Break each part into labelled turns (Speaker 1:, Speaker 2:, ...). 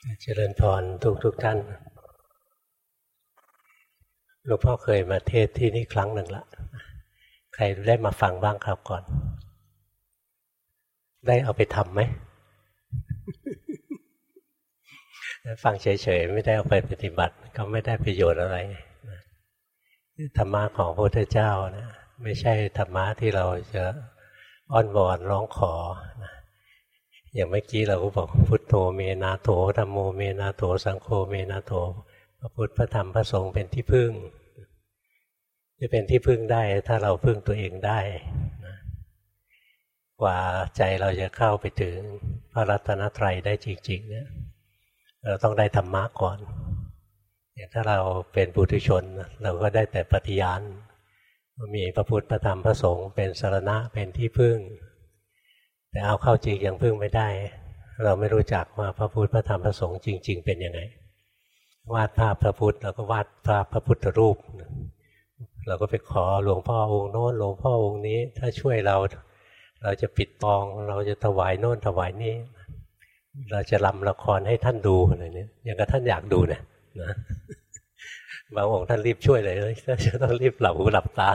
Speaker 1: เจริญพรทุกท่านหลวงพ่อเคยมาเทศที่นี่ครั้งหนึ่งละใครได้มาฟังบ้างครับก่อนได้เอาไปทำไหม ฟังเฉยๆไม่ได้เอาไปปฏิบัติก็ไม่ได้ประโยชน์อะไรธรรมะของพระพุทธเจ้านะไม่ใช่ธรรมะที่เราจะอ้อนวอนร้องขอนะอย่างเมื่อกี้เราก็บอกพุทโธเมนาโถธัมโมเมนาโถสังโฆเมนาโถพระพุทธพระธรรมพระสงฆ์เป็นที่พึ่งจะเป็นที่พึ่งได้ถ้าเราพึ่งตัวเองได้นะกว่าใจเราจะเข้าไปถึงพระรัตนตรัยได้จริงๆเนี่ยเราต้องได้ธรรมะก่อนอย่างถ้าเราเป็นปุถุชนเราก็ได้แต่ปฏิญาณมีพระพุทธพระธรรมพระสงฆ์เป็นสรณะเป็นที่พึ่งแต่เอาเข้าจริงยังพึ่งไม่ได้เราไม่รู้จักว่าพระพุทธพระธรรมพระสงฆ์จริงๆเป็นยังไงวาดภาพพระพุทธเราก็วาดภาพพระพุทธรูปเราก็ไปขอหลวงพ่อองค์โน้นหลวงพ่อองค์นี้ถ้าช่วยเราจะปิดทองเราจะถวายโน่นถวายนี่เราจะรำละครให้ท่านดูอะไรนี้อย่างกับท่านอยากดูนะบางองค์ท่านรีบช่วยเลยจะต้องรีบหลับหูหลับตา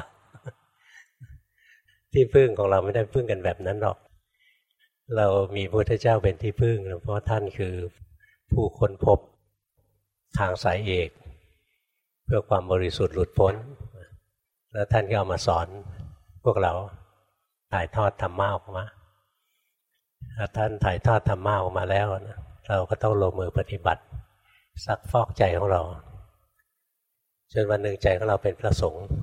Speaker 1: ที่พึ่งของเราไม่ได้พึ่งกันแบบนั้นหรอกเรามีพระพุทธเจ้าเป็นที่พึ่งเพราะท่านคือผู้ค้นพบทางสายเอกเพื่อความบริสุทธิ์หลุดพ้นแล้วท่านก็เอามาสอนพวกเราถ่ายทอดธรรมะออกมาถ้าท่านถ่ายทอดธรรมะออกมาแล้วนะเราก็ต้องลงมือปฏิบัติซักฟอกใจของเราจนวันหนึ่งใจของเราเป็นพระสงฆ์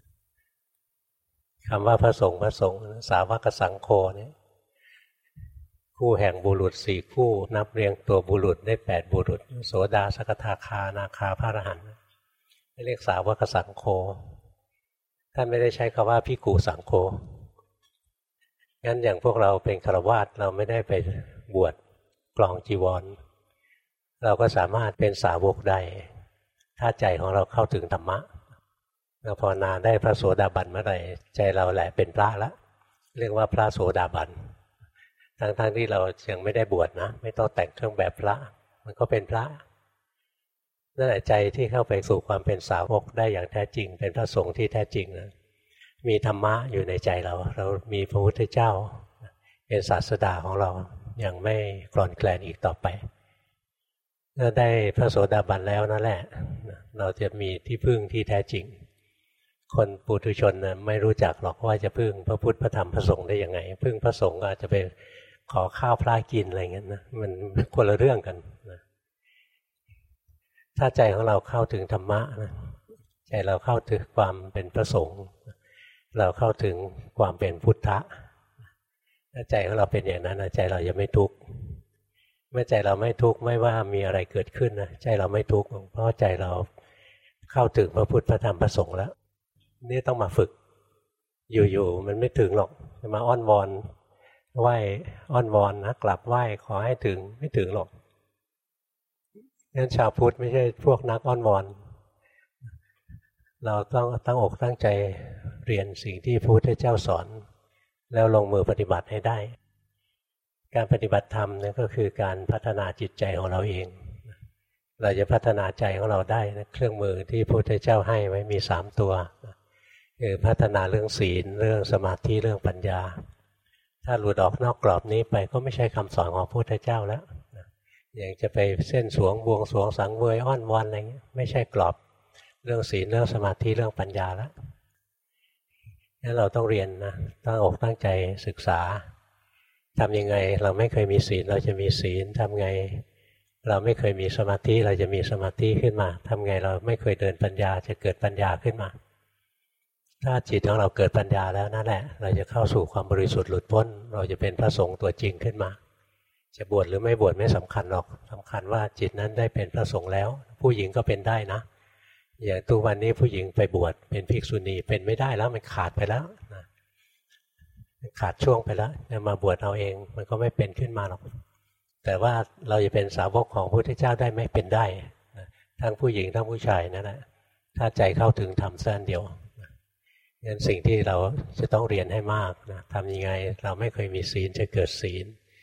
Speaker 1: คำว่าพระสงฆ์สาวกสังโฆเนี่ยคู่แห่งบุรุษ4คู่นับเรียงตัวบุรุษได้8บุรุษโสดาสกทาคานาคาพระอรหันต์เรียกสาวกสังโฆท่านไม่ได้ใช้คำว่าภิกขุสังโฆงั้นอย่างพวกเราเป็นฆราวาสเราไม่ได้ไปบวชกลองจีวรเราก็สามารถเป็นสาวกได้ถ้าใจของเราเข้าถึงธรรมะเราภาวนาได้พระโสดาบันเมื่อไหร่ใจเราแหละเป็นพระละเรียกว่าพระโสดาบันทั้งที่เรายังไม่ได้บวชนะไม่ต้องแต่งเครื่องแบบพระมันก็เป็นพระนั่นแหละใจที่เข้าไปสู่ความเป็นสาวกได้อย่างแท้จริงเป็นพระสงฆ์ที่แท้จริงนะมีธรรมะอยู่ในใจเรามีพระพุทธเจ้าเป็นศาสดาของเราอย่างไม่กลอนแคลนอีกต่อไปเมื่อได้พระโสดาบันแล้วนั่นแหละเราจะมีที่พึ่งที่แท้จริงคนปุถุชนนะไม่รู้จักหรอกว่าจะพึ่งพระพุทธพระธรรมพระสงฆ์ได้ยังไงพึ่งพระสงฆ์ก็อาจจะไปขอข้าวพระกินอะไรเงี้ยนะมันคนละเรื่องกันนะถ้าใจของเราเข้าถึงธรรมะนะใจเราเข้าถึงความเป็นพระสงฆ์เราเข้าถึงความเป็นพุทธะถ้าใจของเราเป็นอย่างนั้นใจเราจะไม่ทุกข์เมื่อใจเราไม่ทุกข์ไม่ว่ามีอะไรเกิดขึ้นนะใจเราไม่ทุกข์เพราะใจเราเข้าถึงพระพุทธพระธรรมพระสงฆ์แล้วนี่ต้องมาฝึกอยู่ๆมันไม่ถึงหรอกจะมาอ้อนวอนไหว้อ้อนวอนนะกลับไหว้ขอให้ถึงไม่ถึงหรอกงั้นชาวพุทธไม่ใช่พวกนักอ้อนวอนเราต้องตั้งอกตั้งใจเรียนสิ่งที่พระพุทธเจ้าสอนแล้วลงมือปฏิบัติให้ได้การปฏิบัติธรรมนี่ก็คือการพัฒนาจิตใจของเราเองเราจะพัฒนาใจของเราได้นะเครื่องมือที่พระพุทธเจ้าให้ไว้มี3ตัวคือพัฒนาเรื่องศีลเรื่องสมาธิเรื่องปัญญาถ้าหลุดออกนอกกรอบนี้ไปก็ไม่ใช่คำสอนของพระพุทธเจ้าแล้วอย่างจะไปเส้นสวงบวงสรวงสังเวยอ้อนวอนอะไรเงี้ยไม่ใช่กรอบเรื่องศีลเรื่องสมาธิเรื่องปัญญาแล้วงั้นเราต้องเรียนนะตั้งอกตั้งใจศึกษาทำยังไงเราไม่เคยมีศีลเราจะมีศีลทำไงเราไม่เคยมีสมาธิเราจะมีสมาธิขึ้นมาทำไงเราไม่เคยเดินปัญญาจะเกิดปัญญาขึ้นมาถ้าจิตของเราเกิดปัญญาแล้วนั่นแหละเราจะเข้าสู่ความบริสุทธิ์หลุดพ้นเราจะเป็นพระสงฆ์ตัวจริงขึ้นมาจะบวชหรือไม่บวชไม่สำคัญหรอกสำคัญว่าจิตนั้นได้เป็นพระสงฆ์แล้วผู้หญิงก็เป็นได้นะอย่างทุกวันนี้ผู้หญิงไปบวชเป็นภิกษุณีเป็นไม่ได้แล้วมันขาดไปแล้วนะขาดช่วงไปแล้วจะมาบวชเอาเองมันก็ไม่เป็นขึ้นมาหรอกแต่ว่าเราจะเป็นสาวกของพระพุทธเจ้าได้ไม่เป็นได้ทั้งผู้หญิงทั้งผู้ชายนั่นแหละถ้าใจเข้าถึงธรรมสั้นเดียวงั้นสิ่งที่เราจะต้องเรียนให้มากนะทำยังไงเราไม่เคยมีศีลจะเกิดศีล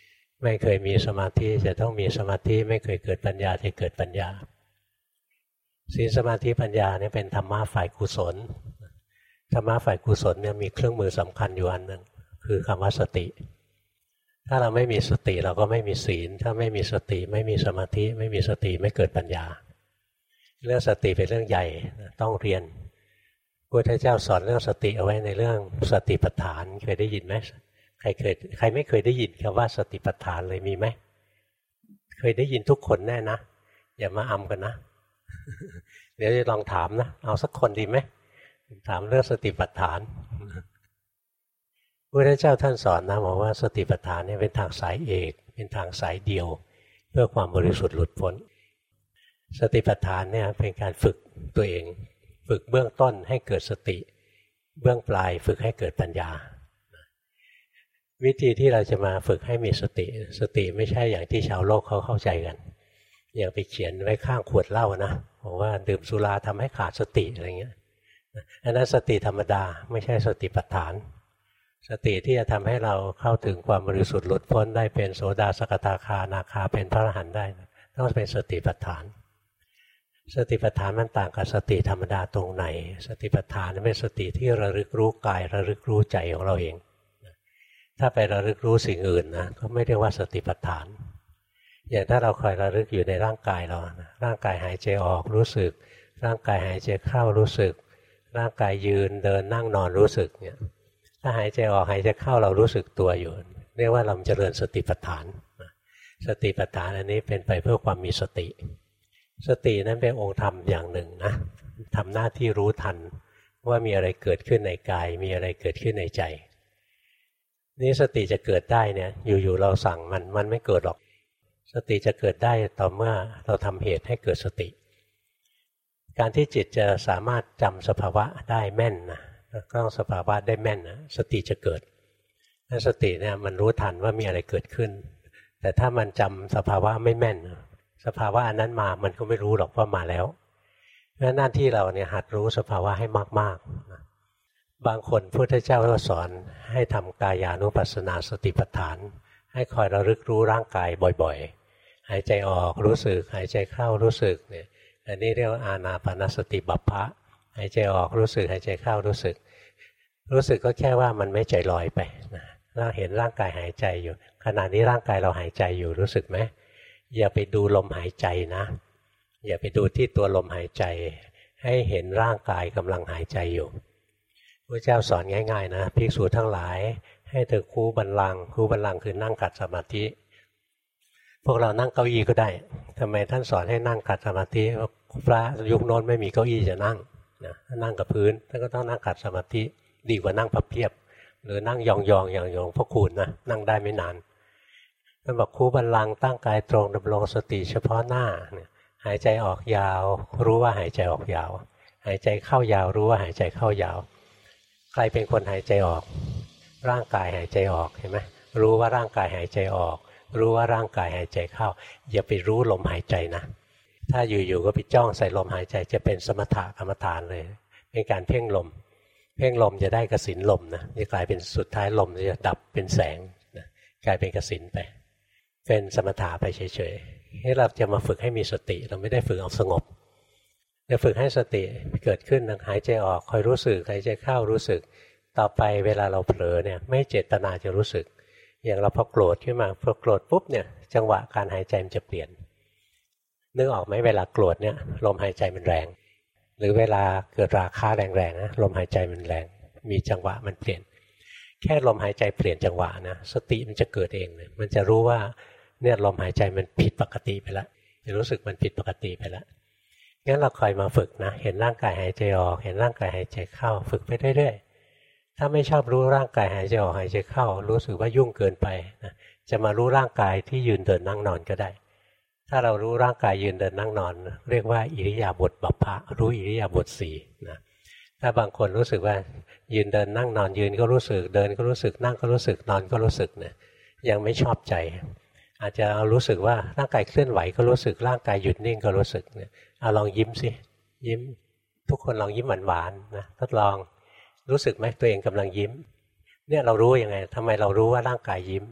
Speaker 1: ไม่เคยมีสมาธิจะต้องมีสมาธิไม่เคยเกิดปัญญาจะเกิดปัญญาศีลสมาธิปัญญาเนี่ยเป็นธรรมะฝ่ายกุศลธรรมะฝ่ายกุศลเนี่ยมีเครื่องมือสำคัญอยู่อันหนึ่งคือคำว่าสติถ้าเราไม่มีสติเราก็ไม่มีศีลถ้าไม่มีสติไม่มีสมาธิไม่มีสติไม่เกิดปัญญาเรื่องสติเป็นเรื่องใหญ่ต้องเรียนพระพุทธเจ้าสอนเรื่องสติเอาไว้ในเรื่องสติปัฏฐานเคยได้ยินไหมใครไม่เคยได้ยินคำว่าสติปัฏฐานเลยมีไหมเคยได้ยินทุกคนแน่นะอย่ามาอำกันนะเดี๋ยวจะลองถามนะเอาสักคนดีไหมถามเรื่องสติปัฏฐานพระพุทธเจ้าท่านสอนนะบอกว่าสติปัฏฐานเนี่ยเป็นทางสายเอกเป็นทางสายเดียวเพื่อความบริสุทธิ์หลุดพ้นสติปัฏฐานเนี่ยเป็นการฝึกตัวเองฝึกเบื้องต้นให้เกิดสติเบื้องปลายฝึกให้เกิดปัญญาวิธีที่เราจะมาฝึกให้มีสติไม่ใช่อย่างที่ชาวโลกเขาเข้าใจกันอย่างไปเขียนไว้ข้างขวดเหล้านะบอกว่าดื่มสุราทำให้ขาดสติอะไรเงี้ยอันนั้นสติธรรมดาไม่ใช่สติปัฏฐานสติที่จะทำให้เราเข้าถึงความบริสุทธิ์หลุดพ้นได้เป็นโสดาสกทาคาอนาคาเป็นพระอรหันต์ได้ต้องเป็นสติปัฏฐานสติปัฏฐานมันต่างกับสติธรรมดาตรงไหนสติปัฏฐานเป็นสติที่ระลึกรู้กายระลึกรู้ใจของเราเองถ้าไประลึกรู้สิ่งอื่นนะก็ไม่เรียกว่าสติปัฏฐานอย่างถ้าเราคอยระลึกอยู่ในร่างกายเราร่างกายหายใจออกรู้สึกร่างกายหายใจเข้ารู้สึกร่างกายยืนเดินนั่งนอนรู้สึกเนี่ยถ้าหายใจออกหายใจเข้าเรารู้สึกตัวอยู่เรียกว่าเราเจริญสติปัฏฐานสติปัฏฐานอันนี้เป็นไปเพื่อความมีสติสตินั้นเป็นองค์ธรรมอย่างหนึ่งนะทำหน้าที่รู้ทันว่ามีอะไรเกิดขึ้นในกายมีอะไรเกิดขึ้นในใจนี่สติจะเกิดได้เนี่ยอยู่ๆเราสั่งมันไม่เกิดหรอกสติจะเกิดได้ต่อเมื่อเราทำเหตุให้เกิดสติการที่จิตจะสามารถจำสภาวะได้แม่นนะก็ต้องสภาวะได้แม่นนะสติจะเกิดถ้าสติเนี่ยมันรู้ทันว่ามีอะไรเกิดขึ้นแต่ถ้ามันจำสภาวะไม่แม่นสภาวะอันนั้นมามันก็ไม่รู้หรอกว่ามาแล้วเพราะหน้าที่เราเนี่ยหัดรู้สภาวะให้มากๆบางคนพุทธเจ้าก็สอนให้ทำกายานุปัสสนาสติปัฏฐานให้คอยระลึกรู้ร่างกายบ่อยๆหายใจออกรู้สึกหายใจเข้ารู้สึกเนี่ยอันนี้เรียกว่าอานาปานสติบัพพะหายใจออกรู้สึกหายใจเข้ารู้สึกก็แค่ว่ามันไม่ใจลอยไปนะเราเห็นร่างกายหายใจอยู่ขณะนี้ร่างกายเราหายใจอยู่รู้สึกไหมอย่าไปดูลมหายใจนะอย่าไปดูที่ตัวลมหายใจให้เห็นร่างกายกำลังหายใจอยู่พระเจ้าสอนง่ายๆนะภิกษุทั้งหลายให้เธอคูบัลลังก์คูบัลลังก์คือนั่งขัดสมาธิพวกเรานั่งเก้าอี้ก็ได้ทำไมท่านสอนให้นั่งขัดสมาธิพระยุคโน้นไม่มีเก้าอี้จะนั่งนะนั่งกับพื้นท่านก็ต้องนั่งขัดสมาธิดีกว่านั่งพับเพียบหรือนั่งยองๆอย่างหลวงพ่อคูณนะนั่งได้ไม่นานท่านบอกคูบัลลังก์ตั้งกายตรงดำรงสติเฉพาะหน้าเนี่ยหายใจออกยาวรู้ว่าหายใจออกยาวหายใจเข้ายาวรู้ว่าหายใจเข้ายาวใครเป็นคนหายใจออกร่างกายหายใจออกเห็นไหมรู้ว่าร่างกายหายใจออกรู้ว่าร่างกายหายใจเข้าอย่าไปรู้ลมหายใจนะถ้าอยู่ๆก็ไปจ้องใส่ลมหายใจจะเป็นสมถะกรรมฐานเลยเป็นการเพ่งลมจะได้กสิณลมนะจะกลายเป็นสุดท้ายลมจะดับเป็นแสงนะกลายเป็นกสิณไปเป็นสมถะไปเฉยๆให้เราจะมาฝึกให้มีสติเราไม่ได้ฝึกเอาสงบจะฝึกให้สติเกิดขึ้นหายใจออกคอยรู้สึกหายใจเข้ารู้สึกต่อไปเวลาเราเผลอเนี่ยไม่เจตนาจะรู้สึกอย่างเราพอโกรธขึ้นมาพอโกรธปุ๊บเนี่ยจังหวะการหายใจมันจะเปลี่ยนนึกออกไหมเวลาโกรธเนี่ยลมหายใจมันแรงหรือเวลาเกิดราคะแรงๆนะลมหายใจมันแรงมีจังหวะมันเปลี่ยนแค่ลมหายใจเปลี่ยนจังหวะนะสติมันจะเกิดเองเลยมันจะรู้ว่าเนี่ยลมหายใจมันผิดปกติไปแล้วจะรู้สึกมันผิดปกติไปแล้วงั้นเราคอยมาฝึกนะเห็นร่างกายหายใจออกเห็นร่างกายหายใจเข้าฝึกไปเรื่อยๆถ้าไม่ชอบรู้ร่างกายหายใจออกหายใจเข้ารู้สึกว่ายุ่งเกินไปนะจะมารู้ร่างกายที่ยืนเดินนั่งนอนก็ได้ถ้าเรารู้ร่างกายยืนเดินนั่งนอนเรียกว่าอิริยาบถบัพพะรู้อิริยาบถสี่นะถ้าบางคนรู้สึกว่ายืนเดินนั่งนอนยืนก็รู้สึกเดินก็รู้สึกนั่งก็รู้สึกนอนก็รู้สึกเนี่ยยังไม่ชอบใจอาจจะเอารู้สึกว่าร่างกายเคลื่อนไหวก็รู้สึกร่างกายหยุดนิ่งก็รู้สึกเนี่ยเอาลองยิ้มสิยิ้มทุกคนลองยิ้มหวานๆนะทดลองรู้สึกไหมตัวเองกำลังยิ้มเนี่ยเรารู้ยังไงทำไมเรารู้ว่าร่างกายยิ้ม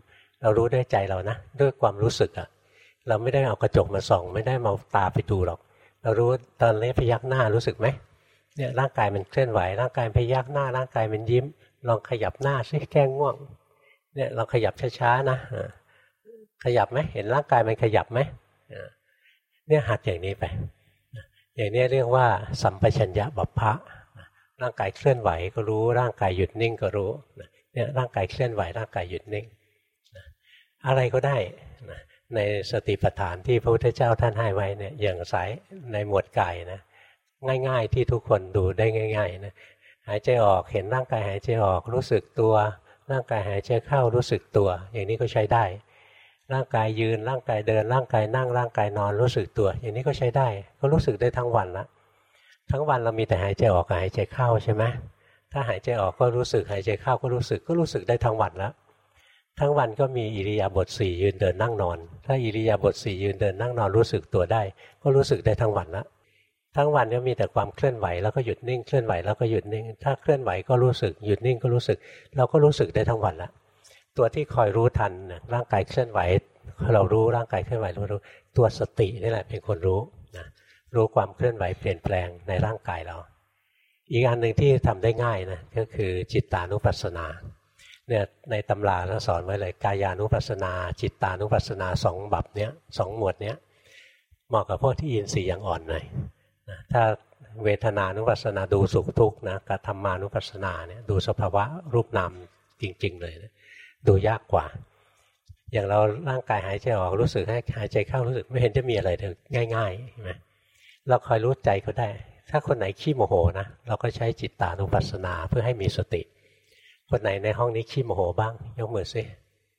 Speaker 1: เรารู้ด้วยใจเรานะด้วยความรู้สึกอะเราไม่ได้เอากระจกมาส่องไม่ได้มาตาไปดูหรอกเรารู้ตอนนี้พยักหน้ารู้สึกไหมเนี่ยร่างกายมันเคลื่อนไหวร่างกายพยักหน้าร่างกายมันยิ้มลองขยับหน้าซิแก้ง่วงเนี่ยเราขยับช้าๆนะขยับไหมเห็นร่างกายมันขยับไหมเนี่ยหัดอย่างนี้ไปอย่างนี้เรียกว่าสัมปชัญญะบัพพะร่างกายเคลื่อนไหวก็รู้ร่างกายหยุดนิ่งก็รู้เนี่ยร่างกายเคลื่อนไหวร่างกายหยุดนิ่งอะไรก็ได้ในสติปัฏฐานที่พระพุทธเจ้าท่านให้ไว้เนี่ยอย่างสายในหมวดกายนะง่ายๆที่ทุกคนดูได้ง่ายๆนะหายใจออกเห็นร่างกายหายใจออกรู้สึกตัวร่างกายหายใจเข้ารู้สึกตัวอย่างนี้ก็ใช้ได้ร่างกายยืนร่างกายเดินร่างกายนั่งร่างกายนอนรู้สึกตัวอย่างนี้ก็ใช้ได้ก็รู้สึกได้ทั้งวันละทั้งวันเรามีแต่หายใจออกกับหายใจเข้าใช่ไหมถ้าหายใจออกก็รู้สึกหายใจเข้าก็รู้สึกได้ทั้งวันแล้วทั้งวันก็มีอิริยาบถ4ยืนเดินนั่งนอนถ้าอิริยาบถ4ยืนเดินนั่งนอนรู้สึกตัวได้ก็รู้สึกได้ทั้งวันละทั้งวันก็มีแต่ความเคลื่อนไหวแล้วก็หยุดนิ่งเคลื่อนไหวแล้วก็หยุดนิ่งถ้าเคลื่อนไหวก็รู้สึกหยุดนิ่งก็รู้สึกเราก็รู้สึกได้ทั้งวันละตัวที่คอยรู้ทันร่างกายเคลื่อนไหวเรารู้ร่างกายเคลื่อนไหวเรารู้ตัวสตินี่แหละเป็นคนรู้นะรู้ความเคลื่อนไหวเปลี่ยนแปลงในร่างกายเราอีกอันหนึ่งที่ทำได้ง่ายนะก็คือจิตตานุปัสสนาเนี่ยในตำราท่านสอนไว้เลยกายานุปัสสนาจิตตานุปัสสนา2 บัพเนี้ย2 หมวดเนี้ยเหมาะกับพวกที่อินทรีย์ยังอ่อนหน่อยนะถ้าเวทนานุปัสสนาดูสุขทุกข์นะกับธรรมานุปัสสนาเนี่ยดูสภาวะรูปนามจริงๆเลยนะดูยากกว่าอย่างเราร่างกายหายใจออกรู้สึกให้หายใจเข้ารู้สึกไม่เห็นจะมีอะไรเลยง่ายๆใช่ไหมเราคอยรู้ใจก็ได้ถ้าคนไหนขี้โมโหนะเราก็ใช้จิตตานุปัสสนาเพื่อให้มีสติคนไหนในห้องนี้ขี้โมโหบ้างยกมือสิ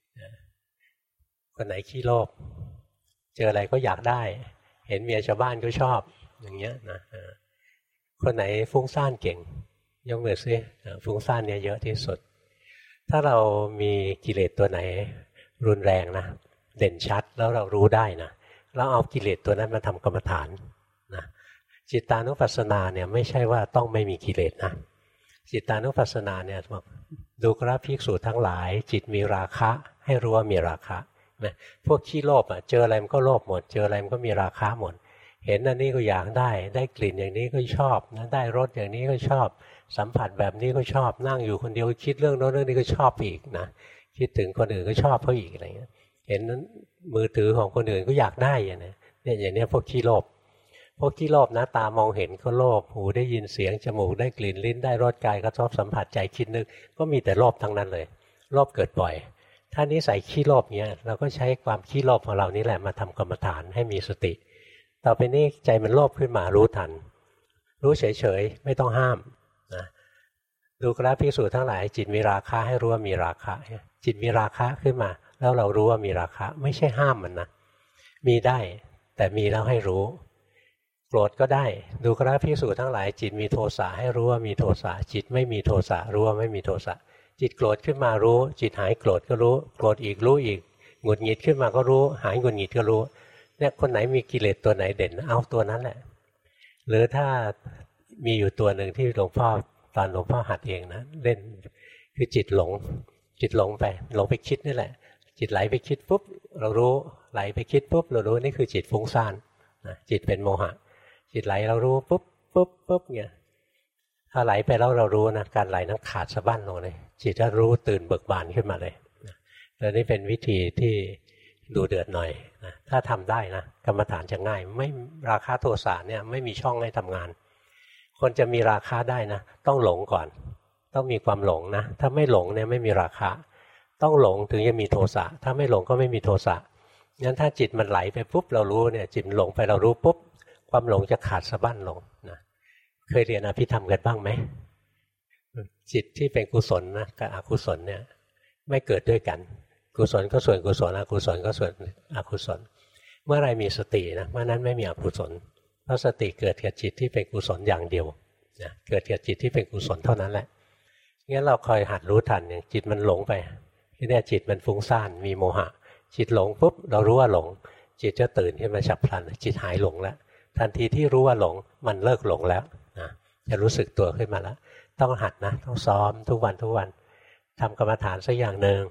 Speaker 1: คนไหนขี้โลภเจออะไรก็อยากได้เห็นเมียชาวบ้านก็ชอบอย่างเงี้ยนะคนไหนฟุ้งซ่านเก่งยกมือสิฟุ้งซ่านเนี่ยเยอะที่สุดถ้าเรามีกิเลสตัวไหนรุนแรงนะเด่นชัดแล้วเรารู้ได้นะเราเอากิเลสตัวนั้นมาทำกรรมฐานนะจิตตานุปัสสนาเนี่ยไม่ใช่ว่าต้องไม่มีกิเลสนะจิตตานุปัสสนาเนี่ยบอกดูกราภิกษุทั้งหลายจิตมีราคะให้รู้ว่ามีราคะนะพวกขี้โลภเจออะไรมันก็โลภหมดเจออะไรมันก็มีราคะหมดเห็นอันนี้ก็อยากได้กลิ่นอย่างนี้ก็ชอบนะได้รสอย่างนี้ก็ชอบสัมผัสแบบนี้ก็ชอบนั่งอยู่คนเดียวคิดเรื่องโน้นเรื่องนี้ก็ชอบอีกนะคิดถึงคนอื่นก็ชอบเขาอีกอะไรเงี้ยเห็นมือถือของคนอื่นก็อยากได้อย่างนี้เนี่ยอย่างนี้พวกขี้โลภพวกขี้โลภนะตามองเห็นก็โลภหูได้ยินเสียงจมูกได้กลิ่นลิ้นได้รสกายกระทบสัมผัสใจคิดนึกก็มีแต่โลภทั้งนั้นเลยโลภเกิดบ่อยถ้านิสัยขี้โลภเนี้ยเราก็ใช้ความขี้โลภของเรานี่แหละมาทำกรรมฐานให้มีสติต่อไปนี้ใจมันโลภขึ้นมารู้ทันรู้เฉยๆไม่ต้องห้ามนะดูกราภิกษุทั้งหลายจิตมีราคะให้รู้ว่ามีราคะจิตมีราคะขึ้นมาแล้วเรารู้ว่ามีราคะไม่ใช่ห้ามมันนะมีได้แต่มีแล้วให้รู้โกรธก็ได้ดูกราภิกษุทั้งหลายจิตมีโทสะให้รู้ว่ามีโทสะจิตไม่มีโทสะรู้ว่าไม่มีโทสะจิตโกรธขึ้นมารู้จิตหายโกรธก็รู้โกรธอีกรู้อีกหงุดหงิดขึ้นมาก็รู้หายหงุดหงิดก็รู้เนี่ยคนไหนมีกิเลสตัวไหนเด่นเอาตัวนั้นแหละหรือถ้ามีอยู่ตัวหนึ่งที่หลวงพ่อตอนหลวงพ่อหัดเองนะเล่นคือจิตหลงไปคิดนี่แหละจิตไหลไปคิดปุ๊บเรารู้ไหลไปคิดปุ๊บเรารู้นี่คือจิตฟุ้งซ่านนะจิตเป็นโมหะจิตไหลเรารู้ปุ๊บเนี่ยถ้าไหลไปแล้วเรารู้นะการไหลนั้นขาดสะบั้นลงเลยจิตจะรู้ตื่นเบิกบานขึ้นมาเลยแล้วนี่เป็นวิธีที่ดูเดือดหน่อยนะถ้าทำได้นะกรรมฐานจะง่ายไม่ราคะโทสะเนี่ยไม่มีช่องให้ทำงานคนจะมีราคะได้นะต้องหลงก่อนต้องมีความหลงนะถ้าไม่หลงเนี่ยไม่มีราคะต้องหลงถึงจะมีโทสะถ้าไม่หลงก็ไม่มีโทสะงั้นถ้าจิตมันไหลไปปุ๊บเรารู้เนี่ยจิตหลงไปเรารู้ปุ๊บความหลงจะขาดสะบั้นลงนะเคยเรียนอภิธรรมกันบ้างไหมจิตที่เป็นกุศลนะกับอกุศลเนี่ยไม่เกิดด้วยกันกุศลก็ส่วนกุศลอกุศลก็ส่วนอกุศลเมื่อไรมีสตินะเมื่อนั้นไม่มีอกุศลเพราะสติเกิดกับจิตที่เป็นกุศลอย่างเดียวนะเกิดกับจิตที่เป็นกุศลเท่านั้นแหละงั้นเราคอยหัดรู้ทันอย่างจิตมันหลงไปที่นี่จิตมันฟุ้งซ่านมีโมหะจิตหลงปุ๊บเรารู้ว่าหลงจิตจะตื่นขึ้นมาฉับพลันจิตหายหลงแล้วทันทีที่รู้ว่าหลงมันเลิกหลงแล้วนะจะรู้สึกตัวขึ้นมาแล้วต้องหัดนะต้องซ้อมทุกวันทำกรรมฐานสักอย่างหนึ่ง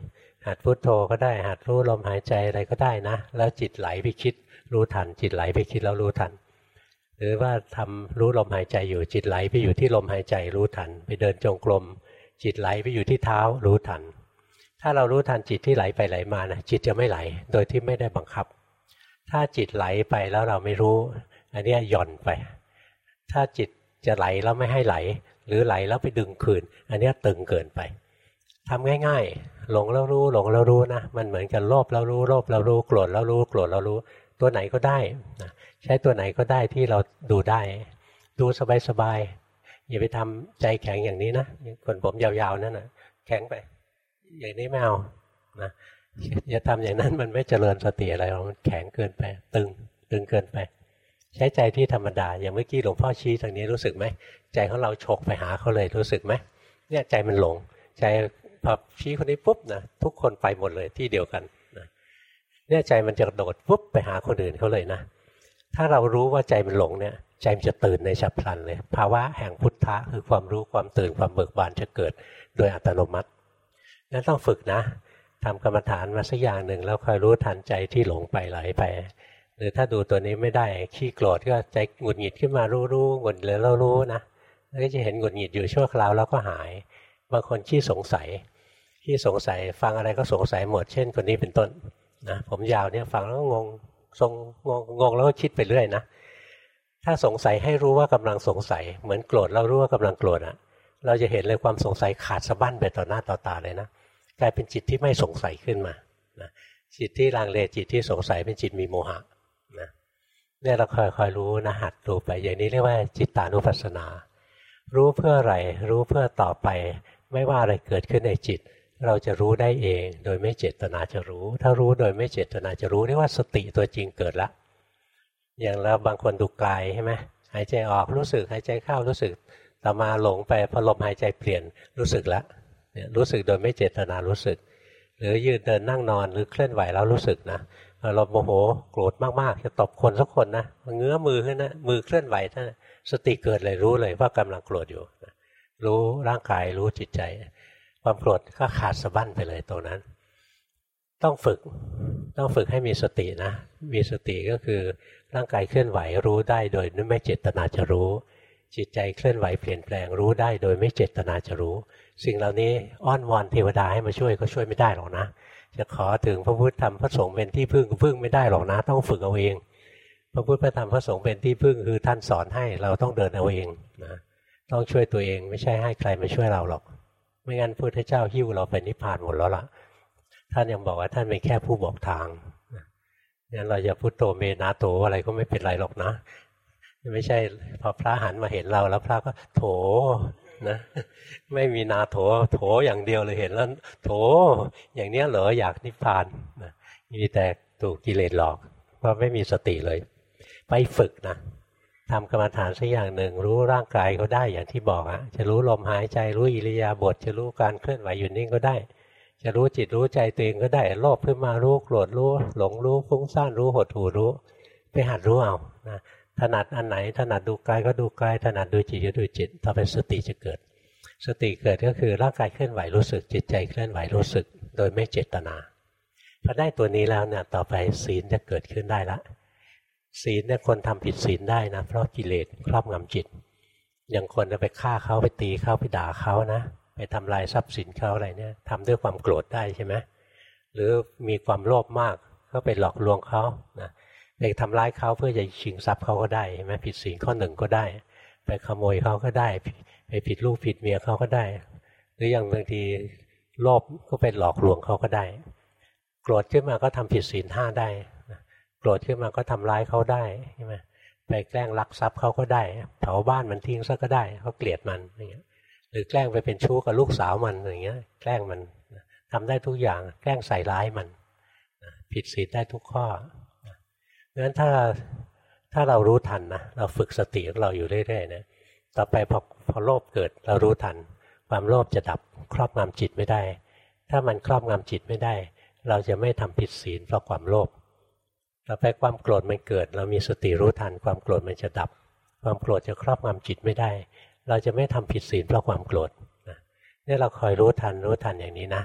Speaker 1: หัดพุทโธก็ได้หัดรู้ลมหายใจอะไรก็ได้นะแล้วจิตไหลไปคิดรู้ทันจิตไหลไปคิดแล้วรู้ทันหรือว่าทำรู้ลมหายใจอยู่จิตไหลไปอยู่ที่ลมหายใจรู้ทันไปเดินจงกรมจิตไหลไปอยู่ที่เท้ารู้ทันถ้าเรารู้ทันจิตที่ไหลไปไหลมานะจิตจะไม่ไหลโดยที่ไม่ได้บังคับถ้าจิตไหลไปแล้วเราไม่รู้อันนี้หย่อนไปถ้าจิตจะไหลแล้วไม่ให้ไหลหรือไหลแล้วไปดึงคืนอันนี้ตึงเกินไปทำง่ายๆหลงแล้วรู้หลงแล้วรู้นะมันเหมือนกันโลภแล้วรู้โลภแล้วรู้โกรธแล้วรู้โกรธแล้วรู้ตัวไหนก็ได้นะใช้ตัวไหนก็ได้ที่เราดูได้ดูสบายๆอย่าไปทำใจแข็งอย่างนี้นะคนผมยาวๆนั่นนะแข็งไปอย่างนี้ไม่เอานะอย่าทำอย่างนั้นมันไม่เจริญสติอะไรมันแข็งเกินไปตึงเกินไปใช้ใจที่ธรรมดาอย่างเมื่อกี้หลวงพ่อชี้ทางนี้รู้สึกไหมใจของเราฉกไปหาเขาเลยรู้สึกไหมเนี่ยใจมันหลงใจพอชี้คนนี้ปุ๊บนะทุกคนไปหมดเลยที่เดียวกันนะเนี่ยใจมันจะโดดปุ๊บไปหาคนอื่นเขาเลยนะถ้าเรารู้ว่าใจมันหลงเนี่ยใจมันจะตื่นในฉับพลันเลยภาวะแห่งพุทธะคือความรู้ความตื่นความเบิกบานจะเกิดโดยอัตโนมัติงั้นต้องฝึกนะทำกรรมฐานมาสักอย่างหนึ่งแล้วคอยรู้ทันใจที่หลงไปไหลไปหรือถ้าดูตัวนี้ไม่ได้ขี้โกรธก็ใจหงุดหงิดขึ้นมารู้หงุดหงิดแล้วรู้นะแล้วก็จะเห็นหงุดหงิดอยู่ชั่วคราวแล้วก็หายบางคนขี้สงสัยฟังอะไรก็สงสัยหมดเช่นคนนี้เป็นต้นนะผมยาวเนี่ยฟังแล้วก็งงแล้วก็คิดไปเรื่อยนะถ้าสงสัยให้รู้ว่ากำลังสงสัยเหมือนโกรธเรารู้ว่ากำลังโกรธอ่ะเราจะเห็นเลยความสงสัยขาดสะบั้นไปต่อหน้าต่อตาเลยนะกลายเป็นจิตที่ไม่สงสัยขึ้นมานะจิตที่ลังเลจิตที่สงสัยเป็นจิตมีโมหะนะเนี่ยเราคอยรู้นะหัดดูไปอย่างนี้เรียกว่าจิตตานุปัสสนารู้เพื่ออะไรรู้เพื่อต่อไปไม่ว่าอะไรเกิดขึ้นในจิตเราจะรู้ได้เองโดยไม่เจตนาจะรู้ถ้ารู้โดยไม่เจตนาจะรู้เรียกว่าสติตัวจริงเกิดละอย่างเราบางคนดูกายใช่ไหมหายใจออกรู้สึกหายใจเข้ารู้สึกต่อมาหลงไปพอลมหายใจเปลี่ยนรู้สึกละเนี่ยรู้สึกโดยไม่เจตนารู้สึกหรือยืนเดินนั่งนอนหรือเคลื่อนไหวแล้วรู้สึกนะเราโมโหโกรธมากๆจะตบคนสักคนนะเงื้อมือขึ้นนะมือเคลื่อนไหวท่านสติเกิดเลยรู้เลยว่ากำลังโกรธอยู่รู้ร่างกายรู้จิตใจความโกรธก็ขาดสะบั้นไปเลยตรงนั้นต้องฝึกให้มีสตินะมีสติก็คือร่างกายเคลื่อนไหวรู้ได้โดยไม่เจตนาจะรู้จิตใจเคลื่อนไหวเปลี่ยนแปลงรู้ได้โดยไม่เจตนาจะรู้สิ่งเหล่านี้อ้อนวอนเทวดาให้มาช่วยก็ช่วยไม่ได้หรอกนะจะขอถึงพระพุทธธรรมพระสงฆ์เป็นที่พึ่งก็พึ่งไม่ได้หรอกนะต้องฝึกเอาเองพระพุทธพระธรรมพระสงฆ์เป็นที่พึ่งคือท่านสอนให้เราต้องเดินเอาเองนะต้องช่วยตัวเองไม่ใช่ให้ใครมาช่วยเราหรอกไม่งั้นพระพุทธเจ้าหิ้วเราไปนิพพานหมดแล้วล่ะท่านยังบอกว่าท่านเป็นแค่ผู้บอกทางงั้นเราจะพุทโธเมนาโถอะไรก็ไม่เป็นไรหรอกนะไม่ใช่พอพระหันมาเห็นเราแล้วพระก็โถนะไม่มีนาโถโถอย่างเดียวเลยเห็นแล้วโถอย่างเนี้ยเหรออยากนิพพานนะมีแต่ถูกกิเลสหลอกเพราะไม่มีสติเลยไปฝึกนะทำกรรมฐานสักอย่างหนึ่งรู้ร่างกายก็ได้อย่างที่บอกอะจะรู้ลมหายใจรู้อิริยาบถจะรู้การเคลื่อนไหวอยู่นิ่งก็ได้จะรู้จิตรู้ใจตัวเองก็ได้โลภขึ้นมารู้โกรธรู้หลงรู้ฟุ้งซ่านรู้หดหู่รู้ไปหัดรู้เอานะถนัดอันไหนถนัดดูกายก็ดูกายถนัดดูจิตก็ดูจิตต่อไปสติจะเกิดสติเกิดก็คือร่างกายเคลื่อนไหวรู้สึกจิตใจเคลื่อนไหวรู้สึกโดยไม่เจตนาพอได้ตัวนี้แล้วเนี่ยต่อไปศีลจะเกิดขึ้นได้ละศีลเนี่ยคนทำผิดศีลได้นะเพราะกิเลสครอบงำจิตอย่างคนจะไปฆ่าเขาไปตีเขาไปด่าเขานะไปทำลายทรัพย์สินเขาอะไรเนี่ยทำด้วยความโกรธได้ใช่ไหมหรือมีความโลภมากก็ไปหลอกลวงเขานะไปทำร้ายเขาเพื่อจะชิงทรัพย์เขาก็ได้ใช่ไหมผิดศีลข้อหนึ่งก็ได้ไปขโมยเขาก็ได้ไปผิดลูกผิดเมียเขาก็ได้หรืออย่างบางทีโลภก็ไปหลอกลวงเขาก็ได้โกรธขึ้นมาก็ทำผิดศีลห้าได้โกรธขึ้นมาก็ทำร้ายเขาได้ใช่ไหมไปแกล้งลักทรัพย์เขาก็ได้เผาบ้านมันทิ้งซะก็ได้เขาเกลียดมันอย่างเงี้ยหรือแกล้งไปเป็นชู้กับลูกสาวมันอย่างเงี้ยแกล้งมันทำได้ทุกอย่างแกล้งใส่ร้ายมันผิดศีลได้ทุกข้อเพราะฉะนั้นถ้าเรารู้ทันนะเราฝึกสติของเราอยู่เรื่อยๆนะต่อไปพอโลภเกิดเรารู้ทันความโลภจะดับครอบงำจิตไม่ได้ถ้ามันครอบงำจิตไม่ได้เราจะไม่ทำผิดศีลเพราะความโลภต่อไปความโกรธมันเกิดเรามีสติรู้ทันความโกรธมันจะดับความโกรธจะครอบงำจิตไม่ได้เราจะไม่ทำผิดศีลเพราะความโกรธนี่เราคอยรู้ทันอย่างนี้นะ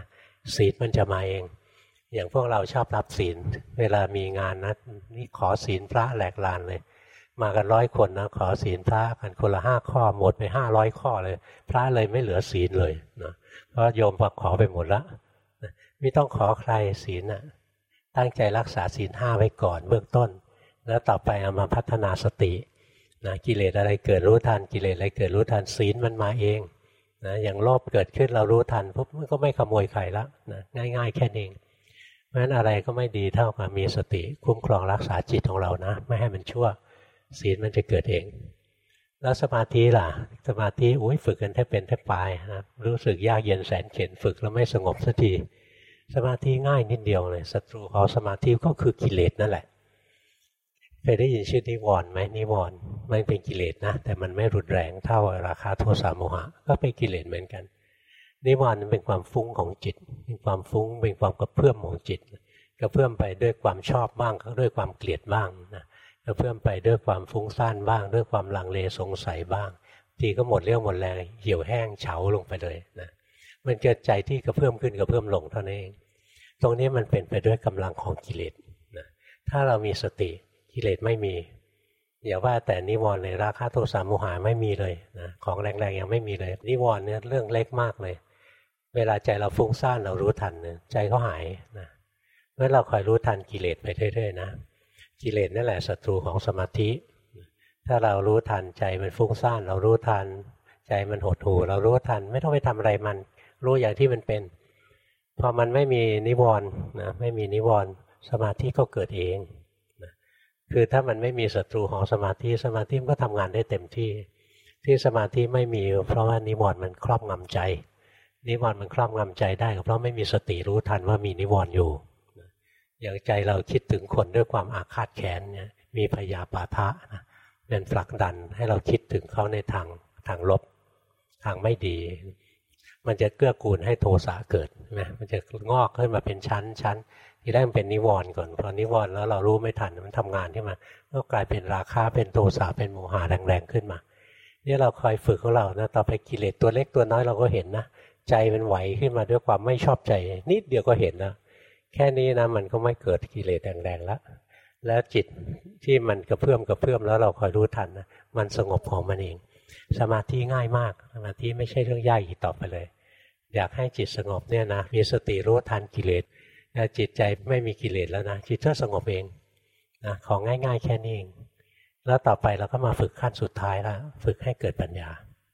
Speaker 1: ศีลมันจะมาเองอย่างพวกเราชอบรับศีลเวลามีงานนะนี่ขอศีลพระแหลกลานเลยมากัน100 คนนะขอศีลพระกันคนละ5 ข้อหมดไป500 ข้อเลยพระเลยไม่เหลือศีลเลยนะเพราะโยมขอไปหมดแล้วไม่ต้องขอใครศีลนะตั้งใจรักษาศีล5ไว้ก่อนเบื้องต้นแล้วต่อไปเอามาพัฒนาสตินะกิเลสอะไรเกิดรู้ทันกิเลสอะไรเกิดรู้ทันศีลมันมาเองนะอย่างโลภเกิดขึ้นเรารู้ทันปุ๊บมันก็ไม่ขโมยใครละนะง่ายๆแค่นี้เองเพราะฉะนั้นอะไรก็ไม่ดีเท่ากับมีสติคุ้มครองรักษาจิตของเรานะไม่ให้มันชั่วศีลมันจะเกิดเองแล้วสมาธิล่ะสมาธิฝึกกันแทบเป็นแทบตายนะรู้สึกยากเย็นแสนเข็ญฝึกแล้วไม่สงบสักทีสมาธิง่ายนิดเดียวเลยศัตรูของสมาธิก็คือกิเลสนั่นแหละเคยได้ยินชื่อนิวรณ์ไหมนิวรณ์มันเป็นกิเลสนะแต่มันไม่รุนแรงเท่าราคะโทสะโมหะก็เป็นกิเลสเหมือนกันนิวรณ์เป็นความฟุ้งของจิตเป็นความฟุ้งเป็นความกระเพื่อมของจิตกระเพื่อมไปด้วยความชอบบ้างก็ด้วยความเกลียดบ้างนะกระเพื่อมไปด้วยความฟุ้งซ่านบ้างด้วยความลังเลสงสัยบ้างทีก็หมดเรี่ยวหมดแรงเหี่ยวแห้งเฉาลงไปเลยนะมันเกิดใจที่กระเพื่อมขึ้นกระเพื่อมลงเท่านั้นเองตรงนี้มันเป็นไปด้วยกำลังของกิเลสนะถ้าเรามีสติกิเลสไม่มีอย่าว่าแต่นิวรณ์เลยราคะโทสะโมหะไม่มีเลยนะของแรงๆยังไม่มีเลยนิวรณ์เนี่ยเรื่องเล็กมากเลยเวลาใจเราฟุ้งซ่านเรารู้ทันเนี่ยใจเขาหายนะเมื่อเราคอยรู้ทันกิเลสไปเรื่อยๆนะกิเลสนั่นแหละศัตรูของสมาธิถ้าเรารู้ทันใจมันฟุ้งซ่านเรารู้ทันใจมันหดหู่เรารู้ทันไม่ต้องไปทำอะไรมันรู้อย่างที่มันเป็นพอมันไม่มีนิวรณ์นะไม่มีนิวรณ์สมาธิก็เกิดเองนะคือถ้ามันไม่มีศัตรูของสมาธิสมาธิมันก็ทำงานได้เต็มที่ที่สมาธิไม่มีเพราะว่านิวรณ์มันครอบงำใจนิวรณ์มันครอบงำใจได้ก็เพราะไม่มีสติรู้ทันว่ามีนิวรณ์อยู่อย่างใจเราคิดถึงคนด้วยความอาฆาตแค้นเนี่ยมีพยาบาทะนะเป็นผลักดันให้เราคิดถึงเขาในทางลบทางไม่ดีมันจะเกื้อกูลให้โทสะเกิดนะมันจะงอกขึ้นมาเป็นชั้นที่แรกมันเป็นนิวรณ์ก่อนพอนิวรณ์แล้วเรารู้ไม่ทันมันทำงานขึ้นมาก็กลายเป็นราคะเป็นโทสะเป็นโมหะแรงๆขึ้นมานี่เราคอยฝึกของเรานะต่อไปกิเลสตัวเล็กตัวน้อยเราก็เห็นนะใจมันไหวขึ้นมาด้วยความไม่ชอบใจนิดเดียวก็เห็นนะแค่นี้นะมันก็ไม่เกิดกิเลสแรงๆแล้วจิตที่มันกระเพื่อมแล้วเราคอยรู้ทันนะมันสงบของมันเองสมาธิง่ายมากสมาธิไม่ใช่เรื่องยากอีกต่อไปเลยอยากให้จิตสงบเนี่ยนะมีสติรู้ทันกิเลสแล้วจิตใจไม่มีกิเลสแล้วนะจิตก็สงบเองนะของง่ายๆแค่นี้เองแล้วต่อไปเราก็มาฝึกขั้นสุดท้ายแล้วฝึกให้เกิดปัญญา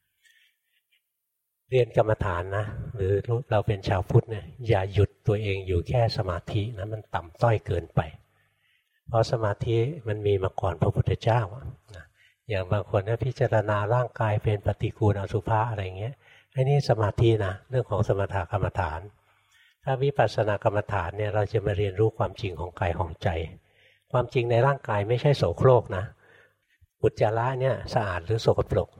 Speaker 1: เรียนกรรมฐานนะหรือเราเป็นชาวพุทธเนี่ยอย่าหยุดตัวเองอยู่แค่สมาธินะมันต่ำต้อยเกินไปเพราะสมาธิมันมีมาก่อนพระพุทธเจ้านะอย่างบางคนพิจารณาร่างกายเป็นปฏิกูลอสุภะอะไรเงี้ยไอ้นี่สมาธินะเรื่องของสมถกรรมฐานถ้าวิปัสสนากรรมฐานเนี่ยเราจะมาเรียนรู้ความจริงของกายของใจความจริงในร่างกายไม่ใช่โสโครกนะอุจจาระเนี่ยสะอาดหรือสกปรก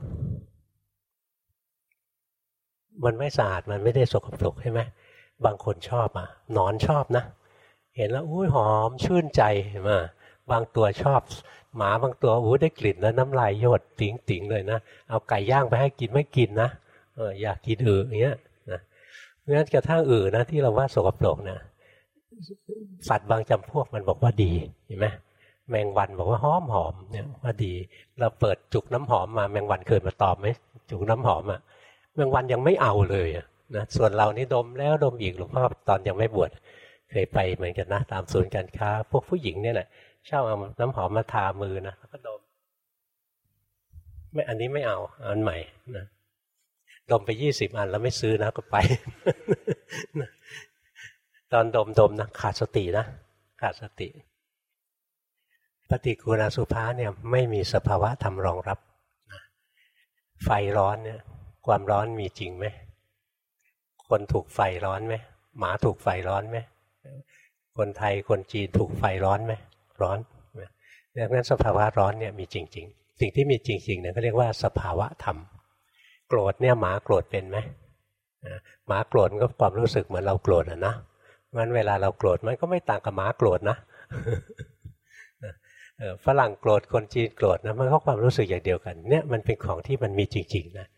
Speaker 1: มันไม่สะอาดมันไม่ได้สกปรกใช่ไหมบางคนชอบหนอนชอบนะเห็นแล้วหอมชื่นใจเห็นไหมบางตัวชอบหมาบางตัวได้กลิ่นแล้วน้ำลายหยดติ๋งเลยนะเอาไก่ย่างไปให้กินไม่กินนะอยากกินอย่างเงี้ยนะเพราะฉะนั้นกระทั่งนะที่เราว่าสกปรกนะสัตว์บางจำพวกมันบอกว่าดีเห็นไหมแมงวันบอกว่าหอมเนี่ยว่าดีเราเปิดจุกน้ำหอมมาแมงวันเคยมาตอบไหมจุกน้ำหอมแมงวันยังไม่เอาเลยนะส่วนเรานี่ดมแล้วดมอีกหลวงพ่อตอนยังไม่บวชเคยไปเหมือนกันนะตามศูนย์การค้าพวกผู้หญิงเนี่ยแหละเช่าเอาน้ำหอมมาทามือนะแล้วก็ดมไม่อันนี้ไม่เอาอันใหม่นะดมไป20 อันแล้วไม่ซื้อนะก็ไป ตอนดมนะขาดสตินะขาดสติปฏิกูลอสุภะเนี่ยไม่มีสภาวะธรรมรองรับไฟร้อนเนี่ยความร้อนมีจริงไหมคนถูกไฟร้อนไหมหมาถูกไฟร้อนไหมคนไทยคนจีนถูกไฟร้อนไหมร้อนดังนั้นสภาวะร้อนเนี่ยมีจริงๆสิ่งที่มีจริงๆเนี่ยก็เรียกว่าสภาวะธรรมโกรธเนี่ยหมาโกรธเป็นไหมหมาโกรธก็ความรู้สึกเหมือนเราโกรธนะงั้นเวลาเราโกรธมันก็ไม่ต่างกับหมาโกรธนะฝรั่งโกรธคนจีนโกรธนะมันก็ความรู้สึกอย่างเดียวกันเนี่ยมันเป็นของที่มันมีจริงๆนะ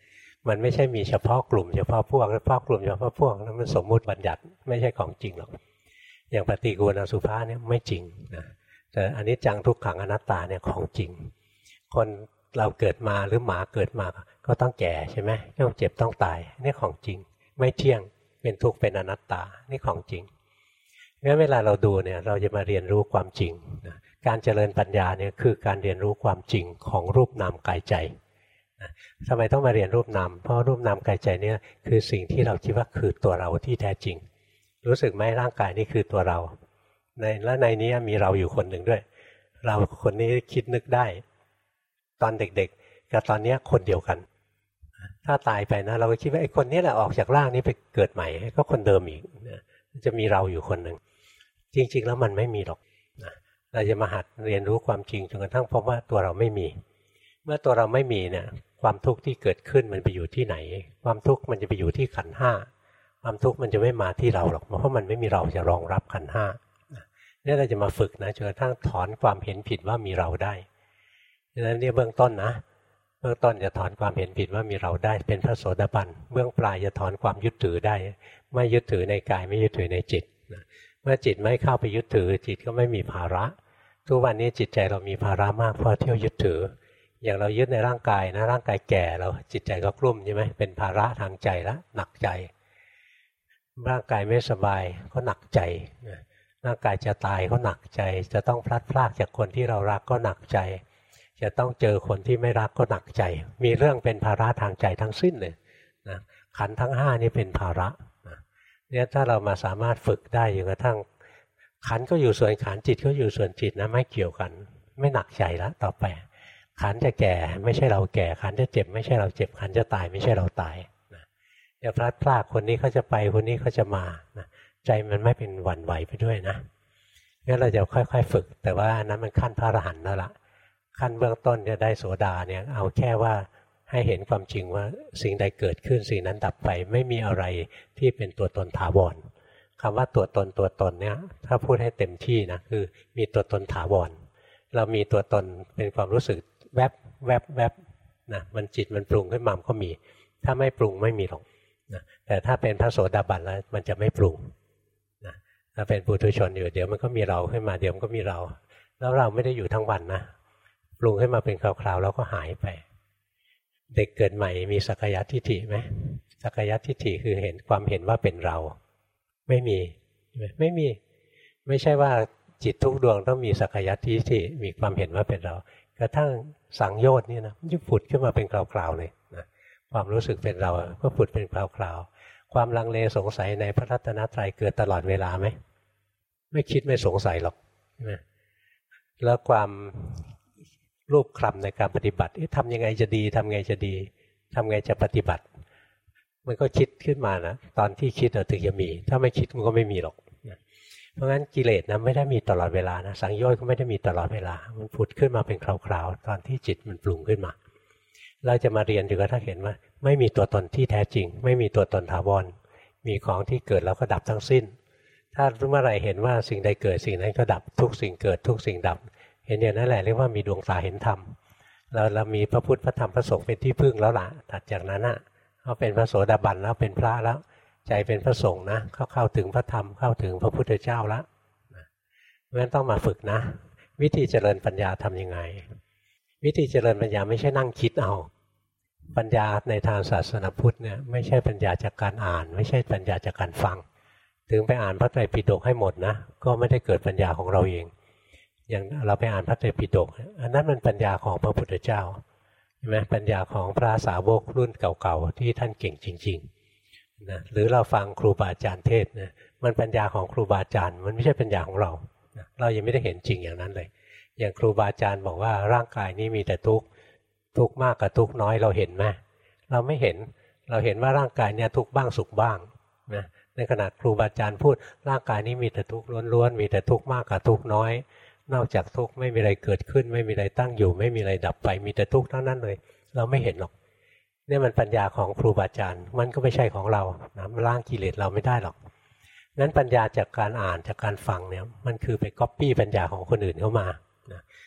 Speaker 1: มันไม่ใช่มีเฉพาะกลุ่มเฉพาะพวกเฉพาะกลุ่มเฉพาะพวกแล้วมันสมมุติบัญญัติไม่ใช่ของจริงหรอกอย่างปฏิกูลอสุภะเนี่ยไม่จริงนะแต่อนิจจังทุกขังอนัตตาเนี่ยของจริงคนเราเกิดมาหรือหมาเกิดมาก็ต้องแก่ใช่ไหมต้องเจ็บต้องตายนี่ของจริงไม่เที่ยงเป็นทุกข์เป็นอนัตตานี่ของจริงงั้นเวลาเราดูเนี่ยเราจะมาเรียนรู้ความจริงนะการเจริญปัญญาเนี่ยคือการเรียนรู้ความจริงของรูปนามกายใจนะทำไมต้องมาเรียนรูปนามเพราะรูปนามกายใจเนี่ยคือสิ่งที่เราคิดว่าคือตัวเราที่แท้จริงรู้สึกไหมร่างกายนี่คือตัวเราและในนี้มีเราอยู่คนหนึ่งด้วยเราคนนี้คิดนึกได้ตอนเด็กๆกับตอนนี้คนเดียวกันถ้าตายไปนะเราก็คิดว่าไอ้คนนี้แหละออกจากร่างนี้ไปเกิดใหม่ก็คนเดิมอีกนะจะมีเราอยู่คนหนึ่งจริงๆแล้วมันไม่มีหรอกนะเราจะมาหัดเรียนรู้ความจริงจนกระทั่งพบว่าตัวเราไม่มีเมื่อตัวเราไม่มีเนี่ยความทุกข์ที่เกิดขึ้นมันไปอยู่ที่ไหนความทุกข์มันจะไปอยู่ที่ขันธ์ห้าความทุกข์มันจะไม่มาที่เราหรอกเพราะมันไม่มีเราจะรองรับขันธ์ห้านี่เราจะมาฝึกนะจนกระทั่งถอนความเห็นผิดว่ามีเราได้ดังนั้นเนี่ยเบื้องต้นนะเบื้องต้นจะถอนความเห็นผิดว่ามีเราได้เป็นพระโสดาบันเบื้องปลายจะถอนความยึดถือได้ไม่ยึดถือในกายไม่ยึดถือในจิตเมื่อจิตไม่เข้าไปยึดถือจิตก็ไม่มีภาระทุกวันนี้จิตใจเรามีภาระมากเพราะเที่ยวยึดถืออย่างเรายึดในร่างกายนะร่างกายแก่เราจิตใจก็กลุ้มใช่ไหมเป็นภาระทางใจแล้วหนักใจร่างกายไม่สบายก็หนักใจร่างกายจะตายก็หนักใจจะต้องพลัดพรากจากคนที่เรารักก็หนักใจจะต้องเจอคนที่ไม่รักก็หนักใจมีเรื่องเป็นภาระทางใจทั้งสิ้นเลยนะขันธ์ทั้งห้านี่เป็นภาระนะเนี่ยถ้าเรามาสามารถฝึกได้จนกระทั่งขันธ์ก็อยู่ส่วนขันธ์จิตก็อยู่ส่วนจิตนะไม่เกี่ยวกันไม่หนักใจแล้วต่อไปขันธ์จะแก่ไม่ใช่เราแก่ขันธ์จะเจ็บไม่ใช่เราเจ็บขันธ์จะตายไม่ใช่เราตายนะจะพลัดพรากคนนี้เขาจะไปคนนี้เขาจะมานะใจมันไม่เป็นหวั่นไหวไปด้วยนะงั้นเราจะค่อยๆฝึกแต่ว่านั้นมันขั้นพระอรหันต์แล้วล่ะขั้นเบื้องต้นจะได้โสดาเนี่ยเอาแค่ว่าให้เห็นความจริงว่าสิ่งใดเกิดขึ้นสิ่งนั้นดับไปไม่มีอะไรที่เป็นตัวตนถาวรคำว่าตัวตนเนี่ยถ้าพูดให้เต็มที่นะคือมีตัวตนถาวรเรามีตัวตนเป็นความรู้สึกแวบแวบแวบนะมันจิตมันปรุงขึ้นมาก็มีถ้าไม่ปรุงไม่มีหรอกนะแต่ถ้าเป็นพระโสดาบันแล้วมันจะไม่ปรุงนะถ้าเป็นปุถุชนอยู่เดี๋ยวมันก็มีเราขึ้นมาเดี๋ยวมันก็มีเราแล้วเราไม่ได้อยู่ทั้งวันนะปรุงขึ้นมาเป็นคราวๆแล้วก็หายไปเด็กเกิดใหม่มีสักยทิฏฐิไหมสักยทิฏฐิคือเห็นความเห็นว่าเป็นเราไม่มีไม่ใช่ว่าจิตทุกดวงต้องมีสักยทิฏฐิมีความเห็นว่าเป็นเรากระทั่งสังโยชน์นี่นะมันจะผุดขึ้นมาเป็นคราวๆเลยนะความรู้สึกเป็นเราก็ผุดเป็นคราวๆความลังเลสงสัยในพระรัตนตรัยเกิดตลอดเวลาไหมไม่คิดไม่สงสัยหรอกใช่ไหมแล้วความรูปคลำในการปฏิบัติทำยังไงจะดีทำไงจะดีทำไงจะปฏิบัติมันก็คิดขึ้นมานะตอนที่คิดถึงจะมีถ้าไม่คิดมันก็ไม่มีหรอกเพราะงั้นกิเลสนะไม่ได้มีตลอดเวลานะสังโยชน์ก็ไม่ได้มีตลอดเวลามันผุดขึ้นมาเป็นคราวๆตอนที่จิตมันปรุงขึ้นมาเราจะมาเรียนดูก็ถ้าเห็นว่าไม่มีตัวตนที่แท้จริงไม่มีตัวตนถาวรมีของที่เกิดแล้วก็ดับทั้งสิ้นถ้าเมื่อไหร่เห็นว่าสิ่งใดเกิดสิ่งนั้นก็ดับทุกสิ่งเกิดทุกสิ่งดับเห็นอย่างนั้นแหละเรียกว่ามีดวงตาเห็นธรรมเรามีพระพุทธพระธรรมพระสงฆ์เป็นที่พึ่งแล้วล่ะถัดจากนั้นเขาเป็นพระโสดาบันแล้วเป็นพระแล้วใจเป็นพระสงฆ์นะเข้าถึงพระธรรมเข้าถึงพระพุทธเจ้าแล้วเพราะฉะนั้นต้องมาฝึกนะวิธีเจริญปัญญาทำยังไงวิธีเจริญปัญญาไม่ใช่นั่งคิดเอาปัญญาในทางศาสนาพุทธเนี่ยไม่ใช่ปัญญาจากการอ่านไม่ใช่ปัญญาจากการฟังถึงไปอ่านพระไตรปิฎกให้หมดนะก็ไม่ได้เกิดปัญญาของเราเองอย่างเราไปอ่านพระไตรปิฎกอันนั้นมันปัญญาของพระพุทธเจ้าใช่ไหมปัญญาของพระสาวกรุ่นเก่าๆที่ท่านเก่งจริงๆนะหรือเราฟังครูบาอาจารย์เทศนะมันปัญญาของครูบาอาจารย์มันไม่ใช่ปัญญาของเรานะเรายังไม่ได้เห็นจริงอย่างนั้นเลยอย่างครูบาอาจารย์บอกว่าร่างกายนี้มีแต่ทุกข์มากกับทุกข์น้อยเราเห็นไหมเราไม่เห็นเราเห็นว่าร่างกายเนี่ยทุกข์บ้างสุขบ้างนะในขณะครูบาอาจารย์พูดร่างกายนี้มีแต่ทุกข์ล้วนๆมีแต่ทุกข์มากกับทุกข์น้อยนอกจากทุกข์ไม่มีอะไรเกิดขึ้นไม่มีอะไรตั้งอยู่ไม่มีอะไรดับไปมีแต่ทุกข์ทั้งนั้นเลยเราไม่เห็นหรอกเนี่ยมันปัญญาของครูบาอาจารย์มันก็ไม่ใช่ของเรานะมันล้างกิเลสเราไม่ได้หรอกงั้นปัญญาจากการอ่านจากการฟังเนี่ยมันคือไปก๊อปปี้ปัญญาของคนอื่นเข้ามานะ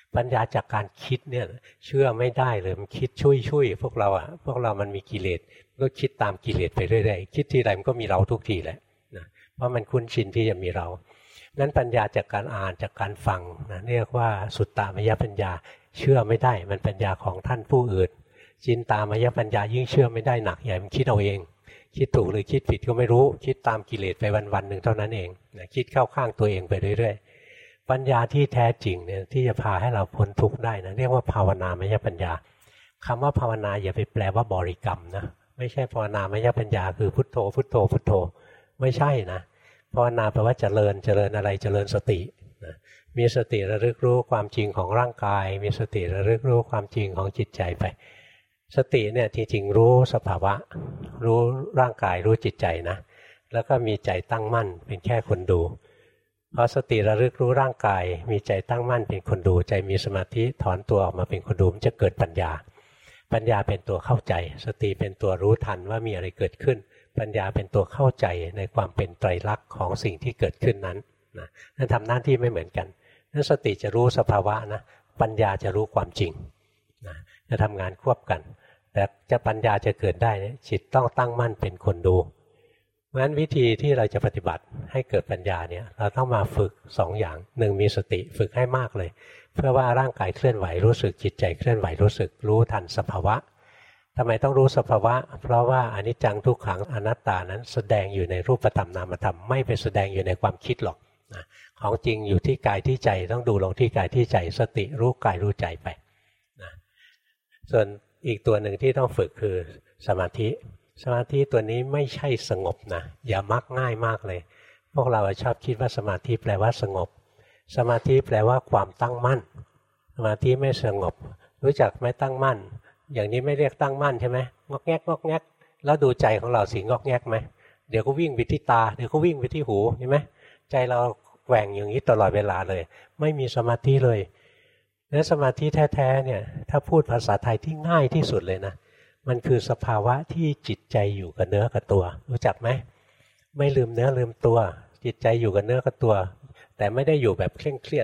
Speaker 1: ปัญญาจากการคิดเนี่ยเชื่อไม่ได้เลยมันคิดช่วยพวกเรามันมีกิเลสก็คิดตามกิเลสไปเรื่อยๆคิดทีไรมันก็มีเราทุกทีแหละนะเพราะมันคุ้นชินที่จะมีเรานั้นปัญญาจากการอ่านจากการฟังนะเรียกว่าสุตตามยปัญญาเชื่อไม่ได้มันปัญญาของท่านผู้อื่นจินตามยปัญญายิ่งเชื่อไม่ได้หนักใหญ่มันคิดเอาเองคิดถูกหรือคิดผิดก็ไม่รู้คิดตามกิเลสไปวันๆหนึ่งเท่านั้นเองนะคิดเข้าข้างตัวเองไปเรื่อยๆปัญญาที่แท้จริงเนี่ยที่จะพาให้เราพ้นทุกข์ได้นะเรียกว่าภาวนามยปัญญาคำว่าภาวนาอย่าไปแปลว่าบริกรรมนะไม่ใช่ภาวนามยปัญญาคือพุทโธพุทโธพุทโธไม่ใช่นะภาวนาแปลว่าเจริญอะไรเจริญสตินะมีสติระลึกรู้ความจริงของร่างกายมีสติระลึกรู้ความจริงของจิตใจไปสติเนี่ยจริงๆรู้สภาวะรู้ร่างกายรู้จิตใจนะแล้วก็มีใจตั้งมั่นเป็นแค่คนดูพอสติระลึกรู้ร่างกายมีใจตั้งมั่นเป็นคนดูใจมีสมาธิถอนตัวออกมาเป็นคนดูมันจะเกิดปัญญาเป็นตัวเข้าใจสติเป็นตัวรู้ทันว่ามีอะไรเกิดขึ้นปัญญาเป็นตัวเข้าใจในความเป็นไตรลักษณ์ของสิ่งที่เกิดขึ้นนั้นนะนั่นทำหน้าที่ไม่เหมือนกันนั่นสติจะรู้สภาวะนะปัญญาจะรู้ความจริงนะจะทำงานควบกันแต่จะปัญญาจะเกิดได้จิตต้องตั้งมั่นเป็นคนดูเพราะฉะนั้นวิธีที่เราจะปฏิบัติให้เกิดปัญญาเนี่ยเราต้องมาฝึก2 อย่าง1มีสติฝึกให้มากเลยเพื่อว่าร่างกายเคลื่อนไหวรู้สึกจิตใจเคลื่อนไหวรู้สึกรู้ทันสภาวะทำไมต้องรู้สภาวะเพราะว่าอนิจจังทุกขังอนัตตานั้นแสดงอยู่ในรูปธรรมนามธรรมไม่ไปแสดงอยู่ในความคิดหรอกนะของจริงอยู่ที่กายที่ใจต้องดูลงที่กายที่ใจสติรู้กายรู้ใจไปนะส่วนอีกตัวหนึ่งที่ต้องฝึกคือสมาธิตัวนี้ไม่ใช่สงบนะอย่ามักง่ายมากเลยพวกเราชอบคิดว่าสมาธิแปลว่าสงบสมาธิแปลว่าความตั้งมั่นสมาธิไม่สงบรู้จักไหมตั้งมั่นอย่างนี้ไม่เรียกตั้งมั่นใช่ไหมงอกแงกแล้วดูใจของเราสิงอกแงกไหมเดี๋ยวก็วิ่งไปที่ตาเดี๋ยวก็วิ่งไปที่หูเห็นไหมใจเราแกว่งอย่างนี้ตลอดเวลาเลยไม่มีสมาธิเลยและสมาธิแท้ๆเนี่ยถ้าพูดภาษาไทยที่ง่ายที่สุดเลยนะมันคือสภาวะที่จิตใจอยู่กับเนื้อกับตัวรู้จักไหมไม่ลืมเนื้อลืมตัวจิตใจอยู่กับเนื้อกับตัวแต่ไม่ได้อยู่แบบเคร่งเครียด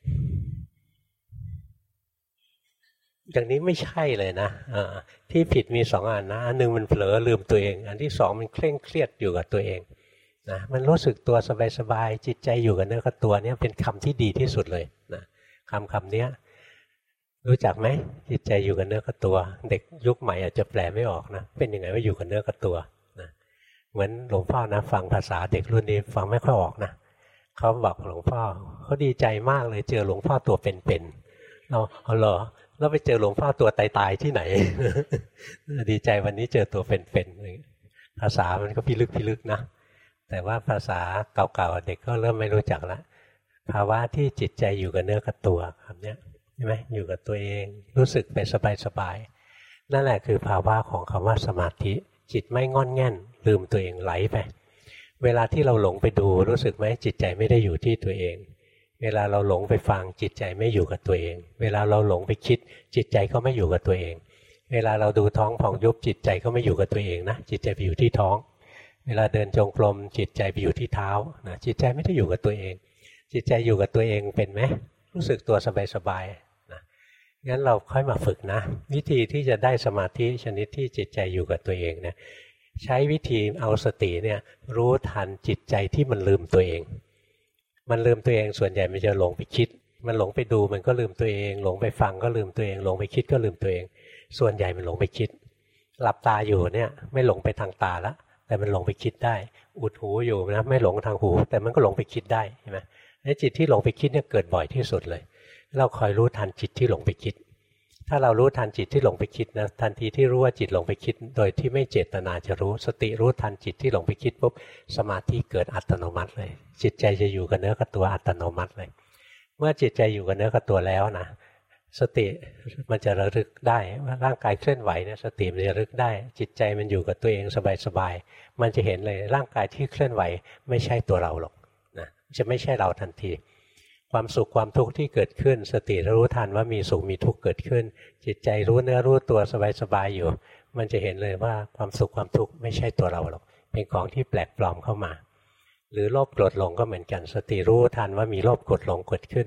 Speaker 1: อย่างนี้ไม่ใช่เลยนะที่ผิดมี2 อันนะอันหนึ่งมันเผลอลืมตัวเองอันที่2มันเคร่งเครียดอยู่กับตัวเองนะมันรู้สึกตัวสบายๆจิตใจอยู่กับเนื้อกับตัวเนี่ยเป็นคำที่ดีที่สุดเลยนะคำนี้รู้จักไหมจิตใจอยู่กับเนื้อกับตัวเด็กยุคใหม่อาจจะแปลไม่ออกนะเป็นยังไงว่าอยู่กับเนื้อกับตัวนะเหมือนหลวงพ่อนะฟังภาษาเด็กรุ่นนี้ฟังไม่ค่อยออกนะเขาบอกหลวงพ่อเขาดีใจมากเลยเจอหลวงพ่อตัวเป็นๆเราเหรอแล้วไปเจอหลวงพ่อตัวตายๆที่ไหน ดีใจวันนี้เจอตัวเป็นๆภาษามันก็พิลึกนะแต่ว่าภาษาเก่าๆเด็กก็เริ่มไม่รู้จักแล้วภาวะที่จิตใจอยู่กับเนื้อกับตัวคำนี้ใช่ไหมอยู่กับตัวเองรู้สึกไปสบายๆนั่นแหละคือภาวะของคำว่าสมาธิจิตไม่งอนแง่นลืมตัวเองไหลไปเวลาที่เราหลงไปดูรู้สึกไหมจิตใจไม่ได้อยู่ที่ตัวเองเวลาเราหลงไปฟังจิตใจไม่อยู่กับตัวเองเวลาเราหลงไปคิดจิตใจก็ไม่อยู่กับตัวเองเวลาเราดูท้องผ่องยุบจิตใจก็ไม่อยู่กับตัวเองนะจิตใจไปอยู่ที่ท้องเวลาเดินจงกรมจิตใจไปอยู่ที่เท้านะจิตใจไม่ได้อยู่กับตัวเองจิตใจอยู่กับตัวเองเป็นไหมรู้สึกตัวสบายๆนะงั้นเราค่อยมาฝึกนะวิธีที่จะได้สมาธิชนิดที่จิตใจอยู่กับตัวเองนะใช้วิธีเอาสติเนี่ยรู้ทันจิตใจที่มันลืมตัวเองมันลืมตัวเองส่วนใหญ่มันจะหลงไปคิดมันหลงไปดูมันก็ลืมตัวเองหลงไปฟังก็ลืมตัวเองหลงไปคิดก็ลืมตัวเองส่วนใหญ่มันหลงไปคิดหลับตาอยู่เนี่ยไม่หลงไปทางตาละแต่มันหลงไปคิดได้อุดหูอยู่นะไม่หลงทางหูแต่มันก็หลงไปคิดได้ใช่ไหมไอ้จิตที่หลงไปคิดเนี่ยเกิดบ่อยที่สุดเลยเราคอยรู้ทันจิตที่หลงไปคิดถ้าเรารู้ทันจิตที่หลงไปคิดนะทันทีที่รู้ว่าจิตหลงไปคิดโดยที่ไม่เจตนาจะรู้สติรู้ทันจิตที่หลงไปคิดปุ๊บสมาธิเกิดอัตโนมัติเลยจิตใจจะอยู่กับเนื้อกับตัวอัตโนมัติเลยเมื่อจิตใจอยู่กับเนื้อกับตัวแล้วนะสติมันจะระลึกได้ว่าร่างกายเคลื่อนไหวเนี่ยสติมันจะระลึกได้จิตใจมันอยู่กับตัวเองสบายๆมันจะเห็นเลยร่างกายที่เคลื่อนไหวไม่ใช่ตัวเราหรอกนะจะไม่ใช่เราทันทีความสุขความทุกข์ที่เกิดขึ้นสติรู้ทันว่ามีสุขมีทุกข์เกิดขึ้นจิตใจรู้เนื้อรู้ตัวสบายๆอยู่มันจะเห็นเลยว่าความสุขความทุกข์ไม่ใช่ตัวเราหรอกเป็นของที่แปลกปลอมเข้ามาหรือโลภโกรธหลงก็เหมือนกันสติรู้ทันว่ามีโลภโกรธหลงเกิดขึ้นนะ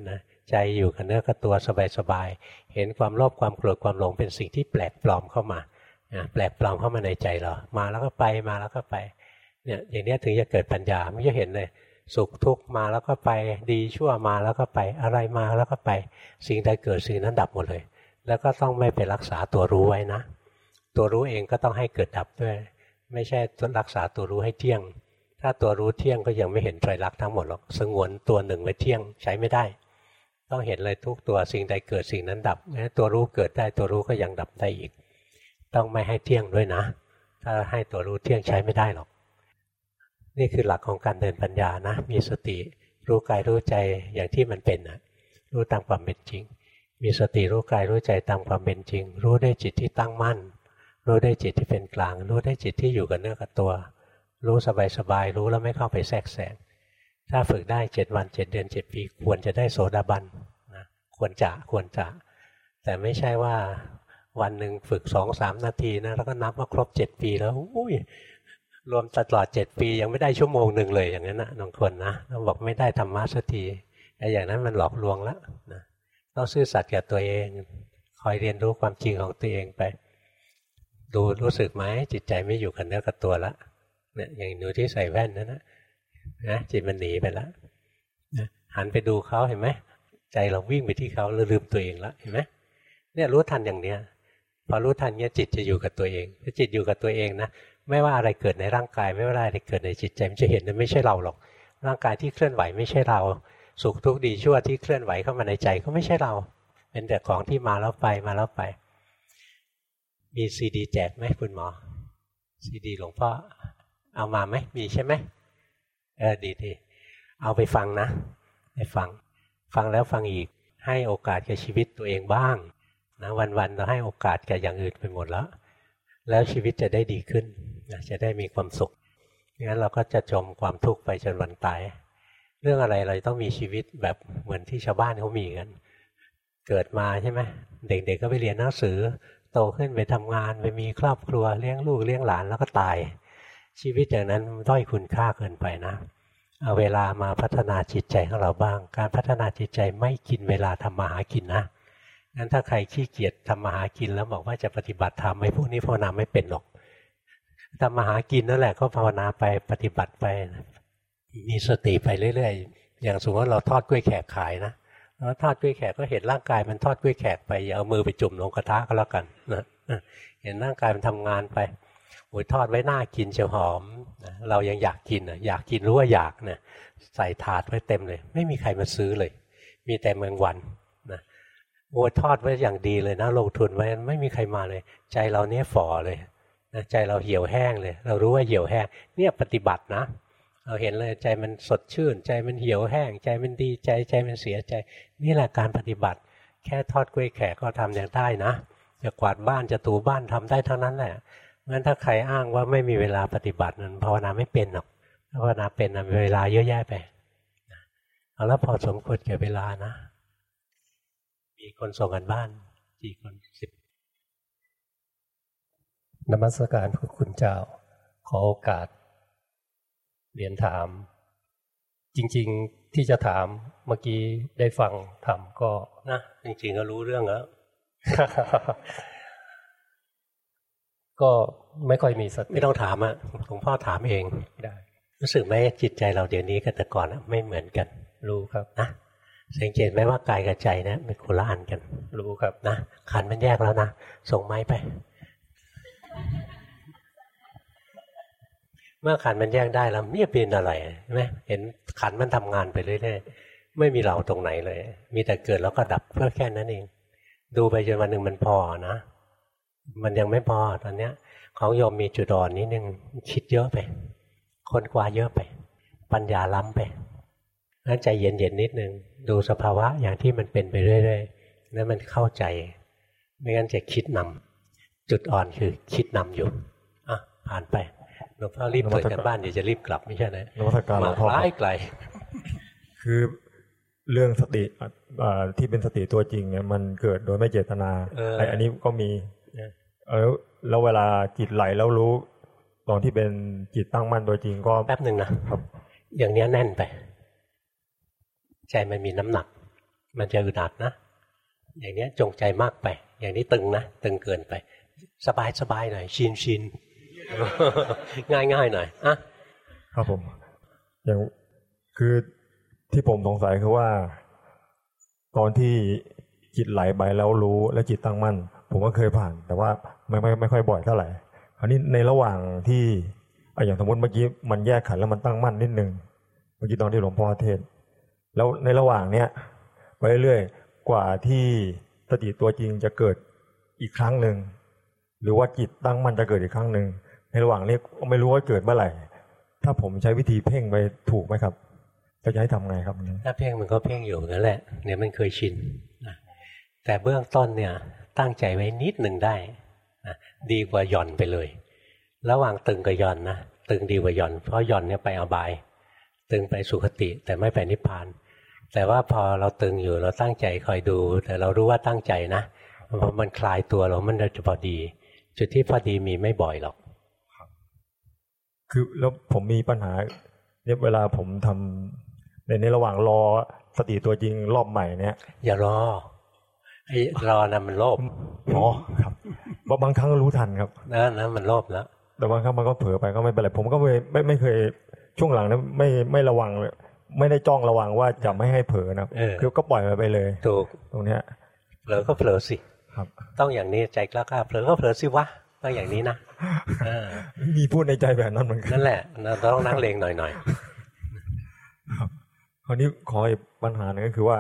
Speaker 1: ใจอยู่กับเนื้อกับตัวสบายๆเห็นความโลภความโกรธความหลงเป็นสิ่งที่แปลกปลอมเข้ามาแปลกปลอมเข้ามาในใจเรามาแล้วก็ไปมาแล้วก็ไปเนี่ยอย่างนี้ถึงจะเกิดปัญญาไม่จะเห็นเลยสุขทุกข์มาแล้วก็ไปดีชั่วมาแล้วก็ไปอะไรมาแล้วก็ไปสิ่งใดเกิดสิ่งนั้นดับหมดเลยแล้วก็ต้องไม่ไปรักษาตัวรู้ไว้นะตัวรู้เองก็ต้องให้เกิดดับด้วยไม่ใช่รักษาตัวรู้ให้เที่ยงถ้าตัวรู้เที่ยงก็ยังไม่เห็นไตรลักษณ์ทั้งหมดหรอกสงวนตัวหนึ่งไว้เที่ยงใช้ไม่ได้ต้องเห็นเลยทุกตัวสิ่งใดเกิดสิ่งนั้นดับตัวรู้เกิดได้ตัวรู้ก็ยังดับได้อีกต้องไม่ให้เที่ยงด้วยนะถ้าให้ตัวรู้เที่ยงใช้ไม่ได้หรอกนี่คือหลักของการเดินปัญญานะมีสติรู้กายรู้ใจอย่างที่มันเป็นนะรู้ตามความเป็นจริงมีสติรู้กายรู้ใจตามความเป็นจริงรู้ได้จิตที่ตั้งมั่นรู้ได้จิตที่เป็นกลางรู้ได้จิตที่อยู่กับเนื้อกับตัวรู้สบายๆรู้แล้วไม่เข้าไปแทรกแซงถ้าฝึกได้7 วัน7 เดือน7 ปีควรจะได้โสดาบันนะควรจะแต่ไม่ใช่ว่าวันหนึ่งฝึก 2-3 นาทีนะแล้วก็นับว่าครบ7 ปีแล้วอุ้ยรวมตลอด7 ปียังไม่ได้ชั่วโมงหนึ่งเลยอย่างนั้นนะบางคนนะเราบอกไม่ได้ธรรมะสักทีไอ้อย่างนั้นมันหลอกลวงแล้วนะต้องซื่อสัตย์กับตัวเองคอยเรียนรู้ความจริงของตัวเองไปดูรู้สึกไหมจิตใจไม่อยู่กับเนื้อกับตัวแล้วเนี่ยอย่างหนูที่ใส่แว่นนั่นนะจิตมันหนีไปแล้วหันไปดูเขาเห็นไหมใจเราวิ่งไปที่เขาลืมตัวเองแล้วเห็นไหมเนี่ยรู้ทันอย่างเนี้ยพอรู้ทันเนี้ยจิตจะอยู่กับตัวเองถ้าจิตอยู่กับตัวเองนะไม่ว่าอะไรเกิดในร่างกายไม่ว่าอะไรเกิดในจิตใจมันจะเห็นว่าไม่ใช่เราหรอกร่างกายที่เคลื่อนไหวไม่ใช่เราสุขทุกข์ดีชั่วที่เคลื่อนไหวเข้ามาในใจก็ไม่ใช่เราเป็นแต่ของที่มาแล้วไปมาแล้วไปมีซีดีแจกไหมคุณหมอซีดีหลวงพ่อเอามาไหมมีใช่ไหมดีเอาไปฟังนะไปฟังแล้วฟังอีกให้โอกาสกับชีวิตตัวเองบ้างนะวันๆเราให้โอกาสกับอย่างอื่นไปหมดแล้วชีวิตจะได้ดีขึ้นนะจะได้มีความสุขงั้นเราก็จะจมความทุกข์ไปจนวันตายเรื่องอะไรเราต้องมีชีวิตแบบเหมือนที่ชาวบ้านเขามีกันเกิดมาใช่ไหมเด็กๆก็ไปเรียนหนังสือโตขึ้นไปทำงานไปมีครอบครัวเลี้ยงลูกเลี้ยงหลานแล้วก็ตายชีวิตอย่างนั้นด้อยคุณค่าเกินไปนะเอาเวลามาพัฒนาจิตใจของเราบ้างการพัฒนาจิตใจไม่กินเวลาทำมาหากินนะงั้นถ้าใครขี้เกียจทำมาหากินแล้วบอกว่าจะปฏิบัติธรรมไอ้พวกนี้ภาวนาไม่เป็นหรอกทำมาหากินนั่นแหละก็ภาวนาไปปฏิบัติไปมีสติไปเรื่อยๆอย่างสมมติว่าเราทอดกล้วยแขกขายนะแล้วทอดกล้วยแขกก็เห็นร่างกายมันทอดกล้วยแขกไปอย่าเอามือไปจุ่มลงกระทะก็แล้วกันนะเห็นร่างกายมันทำงานไปโอ้ยทอดไว้น่ากินเชียวหอมนะเรายังอยากกินอยากกินรู้ว่าอยากนะใส่ถาดไว้เต็มเลยไม่มีใครมาซื้อเลยมีแต่แมงวันนะโอ้ยทอดไว้อย่างดีเลยนะลงทุนไว้ไม่มีใครมาเลยใจเราเนี่ยฝ่อเลยนะใจเราเหี่ยวแห้งเลยเรารู้ว่าเหี่ยวแห้งเนี่ยปฏิบัตินะเราเห็นเลยใจมันสดชื่นใจมันเหี่ยวแห้งใจมันดีใจมันเสียใจนี่แหละการปฏิบัติแค่ทอดกล้วยแขกก็ทำอย่างได้นะจะกวาดบ้านจะถูบ้านทำได้ทั้งนั้นแหละงั้นถ้าใครอ้างว่าไม่มีเวลาปฏิบัตินั้นภาวนาไม่เป็นหรอกภาวนาเป็นมีเวลาเยอะแยะไปเอาแล้วพอสมควรแก่เวลานะมีคนส่งกันบ้านกี่คน10นมัสการคุณเจ้าขอโอกาสเรียนถามจริงๆที่จะถามเมื่อกี้ได้ฟังธรรมก็นะจริงๆก็รู้เรื่องแล้ว ก็ไม่ค่อยมีสติไม่ต้องถามอ่ะหลวงพ่อถามเองได้รู้สึกไหมจิตใจเราเดี๋ยวนี้กับแต่ก่อนไม่เหมือนกันรู้ครับนะสังเกตไหมว่ากายกับใจนะเป็นคนละอันกันรู้ครับนะขันมันแยกแล้วนะส่งไม้ไปเมื่อขันมันแยกได้แล้วเนี่ยเป็นอะไรใช่ไหมเห็นขันมันทำงานไปเรื่อยๆไม่มีเราตรงไหนเลยมีแต่เกิดแล้วก็ดับเพื่อแค่นั้นเองดูไปจนวันหนึ่งมันพอนะมันยังไม่พอตอนเนี้ยของโยมมีจุดอ่อนนิดนึงคิดเยอะไปค้นคว้าเยอะไปปัญญาล้ำไปงั้นใจเย็นๆนิดนึงดูสภาวะอย่างที่มันเป็นไปเรื่อยๆแล้วมันเข้าใจไม่งั้นจะคิดนำจุดอ่อนคือคิดนำอยู่อ่ะผ่านไปหลวงพ่อรีบเปิดกันบ้านเดี๋ยวจะรีบกลับไม่ใช่ไหมมาไกล
Speaker 2: คือเรื่องสติที่เป็นสติตัวจริงเนี่ยมันเกิดโดยไม่เจตนาอันนี้ก็มีแล้วเวลาจิตไหลแล้วรู้ตอนที่เป็นจิตตั้งมั่นตัวจริงก็
Speaker 1: แป๊บหนึ่งนะครับอย่างนี้แน่นไปใจมันมีน้ำหนักมันจะอึดอัดนะอย่างนี้จงใจมากไปอย่างนี้ตึงนะตึงเกินไปสบายหน่อยชินง่ายหน่อยอ่ะ
Speaker 2: ครับผมอย่างคือที่ผมสงสัยคือว่าตอนที่จิตไหลไปแล้วรู้และจิตตั้งมั่นผมก็เคยผ่านแต่ว่าไม่ค่อยบ่อยเท่าไหร่คราวนี้ในระหว่างที่อย่างสมมติเมื่อกี้มันแยกขันธ์แล้วมันตั้งมั่นนิดนึงเมื่อกี้ตอนที่หลวงพ่อเทศแล้วในระหว่างเนี้ยไปเรื่อยๆกว่าที่สติตัวจริงจะเกิดอีกครั้งหนึ่งหรือว่าจิตตั้งมั่นจะเกิดอีกครั้งหนึ่งในระหว่างนี้ไม่รู้ว่าเกิดเมื่อไหร่ถ้าผมใช้วิธีเพ่งไปถูกไหมครับจะให้ทำไงครับ
Speaker 1: ถ้าเพ่งมันก็เพ่งอยู่นั่นแหละเนี่ยมันเคยชินแต่เบื้องต้นเนี่ยตั้งใจไว้นิดหนึ่งได้ดีกว่าหย่อนไปเลยระหว่างตึงกับหย่อนนะตึงดีกว่าหย่อนเพราะหย่อนเนี่ยไปอบายตึงไปสุคติแต่ไม่ไปนิพพานแต่ว่าพอเราตึงอยู่เราตั้งใจคอยดูแต่เรารู้ว่าตั้งใจนะพอมันคลายตัวเรามันจะพอดีจุดที่พอดีมีไม่บ่อยหรอก
Speaker 2: คือแล้วผมมีปัญหาเนี่ยเวลาผมทำในระหว่างรอสติตัวจริงรอบใหม่เนี่ย
Speaker 1: อย่ารอไอ้รอนะมันโลภ
Speaker 2: อ๋อครับบางครั้งรู้ทันครับ
Speaker 1: นะมันโลภแล้ว
Speaker 2: แต่บางครั้งมันก็เผลอไปก็ไม่เป็นไรผมก็ไม่เคยช่วงหลังนะไม่ระวังเลยไม่ได้จ้องระวังว่าจะไม่ให้เผลอนะคือก็ปล่อยไปเลย
Speaker 1: ถูก
Speaker 2: ตรงเนี้ย
Speaker 1: เผลอก็เผลอสิครับต้องอย่างนี้ใจกล้าเผลอก็เผลอสิวะต้องอย่างนี้นะ
Speaker 2: มีพูดในใจแบบนั้นเหมือนกัน
Speaker 1: นั่นแหละเราต้องนั่งเลงหน่อย
Speaker 2: ครับคราวนี้ขออีกปัญหาหนึ่งก็คือว่า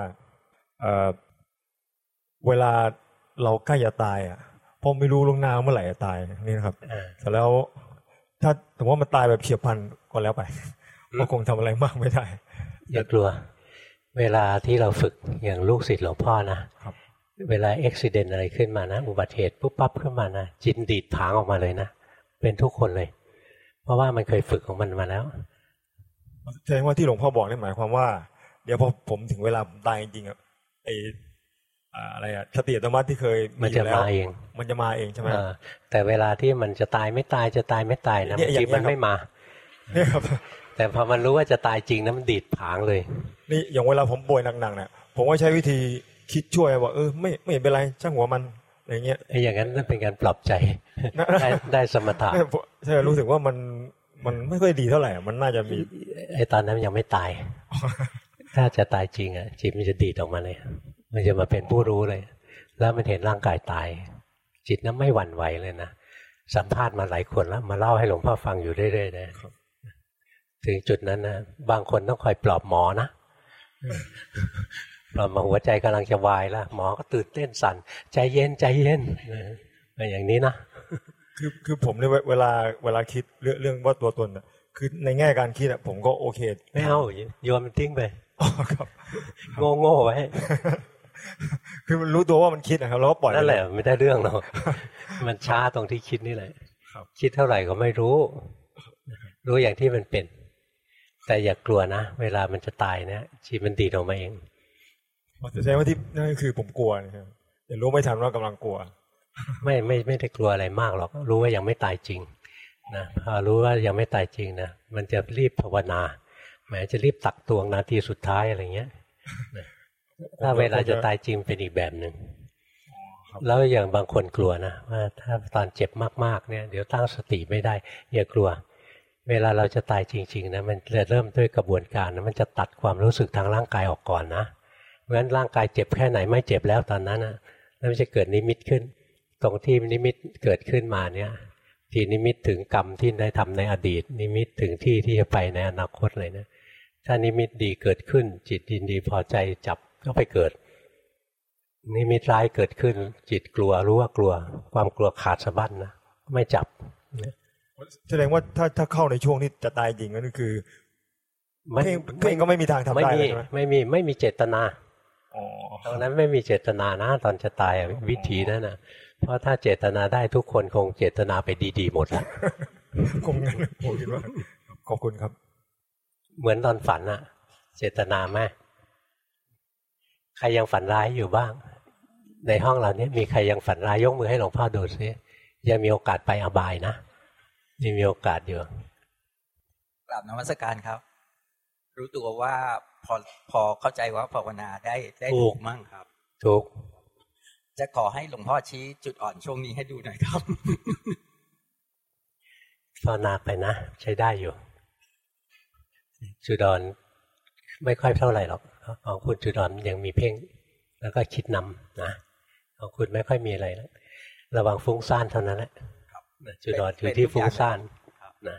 Speaker 2: เวลาเราใกล้จะตายพอไม่รู้ล่วงหน้าเมื่อไหร่จะตายนี่นะครับแต่แล้วถ้าสมมติว่ามันตายแบบเฉียบพลันก็แล้วไปก็คงทำอะไรมากไม่ได้
Speaker 1: อย่ากลัวเวลาที่เราฝึกอย่างลูกศิษย์หลวงพ่อนะเวลาอุบัติเหตุอะไรขึ้นมานะอุบัติเหตุปุ๊บปั๊บขึ้นมานะจิตดีดผางออกมาเลยนะเป็นทุกคนเลยเพราะว่ามันเคยฝึกของมันมาแล้ว
Speaker 2: แสดงว่าที่หลวงพ่อบอกนี่หมายความว่าเดี๋ยวพอผมถึงเวลาตายจริงๆอะไรสติอัตโนมัติที่เคย
Speaker 1: มันจะมาเอง
Speaker 2: มันจะมาเองใช่ไหม
Speaker 1: แต่เวลาที่มันจะตายไม่ตายจะตายไม่ตายนะจิตมันไม่มา
Speaker 2: เนี่ยครับ
Speaker 1: แต่พอมันรู้ว่าจะตายจริงนะมันดีดผางเลย
Speaker 2: นี่อย่างเวลาผมป่วยหนักๆเนี่ยผมก็ใช้วิธีคิดช่วยว่าไม่เป็นไรช่างหัวมันอย่างเงี้ย
Speaker 1: อย่างนั้นเป็นการปลอบใจได้สมถะ
Speaker 2: ใช่รู้สึกว่ามันไม่ค่อยดีเท่าไหร่มันน่าจะมี
Speaker 1: ตอนนั้นยังไม่ตายถ้าจะตายจริงจิตมันจะดีดออกมาเลยมันจะมาเป็นผู้รู้เลยแล้วมันเห็นร่างกายตายจิตนั้นไม่หวั่นไหวเลยนะสัมภาษณ์มาหลายคนแล้วมาเล่าให้หลวงพ่อฟังอยู่เรื่อยๆนะถึงจุดนั้นนะบางคนต้องคอยปลอบหมอนะปลอบมาหัวใจกำลังจะวายแล้วหมอก็ตื่นเต้นสั่นใจเย็นอย่างนี้นะ
Speaker 2: คือผมเนี่ยเวลาคิดเรื่องว่าตัวตนคือในแง่การคิดผมก็โอเค
Speaker 1: ไม่เอาโยนมันทิ้งไป
Speaker 2: ครับ
Speaker 1: โง่ไว้
Speaker 2: คือมันรู้ตัวว่ามันคิดนะครับแล้วก็ปล่อย
Speaker 1: นั่นแหละไม่ได้เรื่องหรอกมันช้าตรงที่คิดนี่แหละคิดเท่าไหร่ก็ไม่รู้อย่างที่มันเป็นแต่อย่ากลัวนะเวลามันจะตายเนี่ยจิตมันดีดออกมาเอง
Speaker 2: แสดงว่าที่นั่นคือผมกลัวนะครับแต่รู้ไม่ทันว่ากำลังกลัว
Speaker 1: ไม่ได้กลัวอะไรมากหรอกรู้ว่ายังไม่ตายจริงนะพอรู้ว่ายังไม่ตายจริงนะมันจะรีบภาวนาแม้จะรีบตักตวงนาทีสุดท้ายอะไรเงี้ยถ้าเวลาจะตายจริงเป็นอีกแบบหนึ่งแล้วอย่างบางคนกลัวนะว่าถ้าตอนเจ็บมากๆเนี่ยเดี๋ยวตั้งสติไม่ได้อย่ากลัวเวลาเราจะตายจริงๆนะมันจะเริ่มด้วยกระบวนการนะมันจะตัดความรู้สึกทางร่างกายออกก่อนนะเพราะฉะนั้นร่างกายเจ็บแค่ไหนไม่เจ็บแล้วตอนนั้นนะแล้วมันจะเกิดนิมิตขึ้นตรงที่นิมิตเกิดขึ้นมาเนี่ยที่นิมิตถึงกรรมที่ได้ทำในอดีตนิมิตถึงที่ที่จะไปในอนาคตเลยนะถ้านิมิตดีเกิดขึ้นจิตยินดีพอใจจับก็ไปเกิดนิมิตร้ายเกิดขึ้นจิตกลัวรู้ว่ากลัวความกลัวขาดสะบั้นนะไม่จับ
Speaker 2: แสดงว่าถ้าเข้าในช่วงที่จะตายจริงก็คือเพ่งก็ไม่มีทางทำได้ใช่ไหม
Speaker 1: ไม่มีเจตนาตรงนั้นไม่มีเจตนานะตอนจะตายวิธีนั้นนะเพราะถ้าเจตนาได้ทุกคนคงเจตนาไปดีๆหมดแล้ว
Speaker 2: คงงั้นผมคิดว่าขอบคุณครับ
Speaker 1: เหมือนตอนฝันอะเจตนาไหมใครยังฝันร้ายอยู่บ้างในห้องเรานี้มีใครยังฝันร้ายยกมือให้หลวงพ่อดูซิยังมีโอกาสไปอบายนะมีโอกาสอยู่
Speaker 3: กราบนมัสการครับรู้ตัวว่าพอเข้าใจว่าภาวนาได้ถูกมั่งครับ
Speaker 1: ถูก
Speaker 3: จะขอให้หลวงพ่อชี้จุดอ่อนช่วงนี้ให้ดูหน่อยครับ
Speaker 1: ภาวนาไปนะใช้ได้อยู่จุดอ่อนไม่ค่อยเท่าไหร่หรอกของคุณจุดอ่อนยังมีเพ่งแล้วก็คิดนำนะของคุณไม่ค่อยมีอะไรแล้วระวังฟุ้งซ่านเท่านั้นแหละจุดอ่อนอยู่ที่ฟุ้งซ่านนะ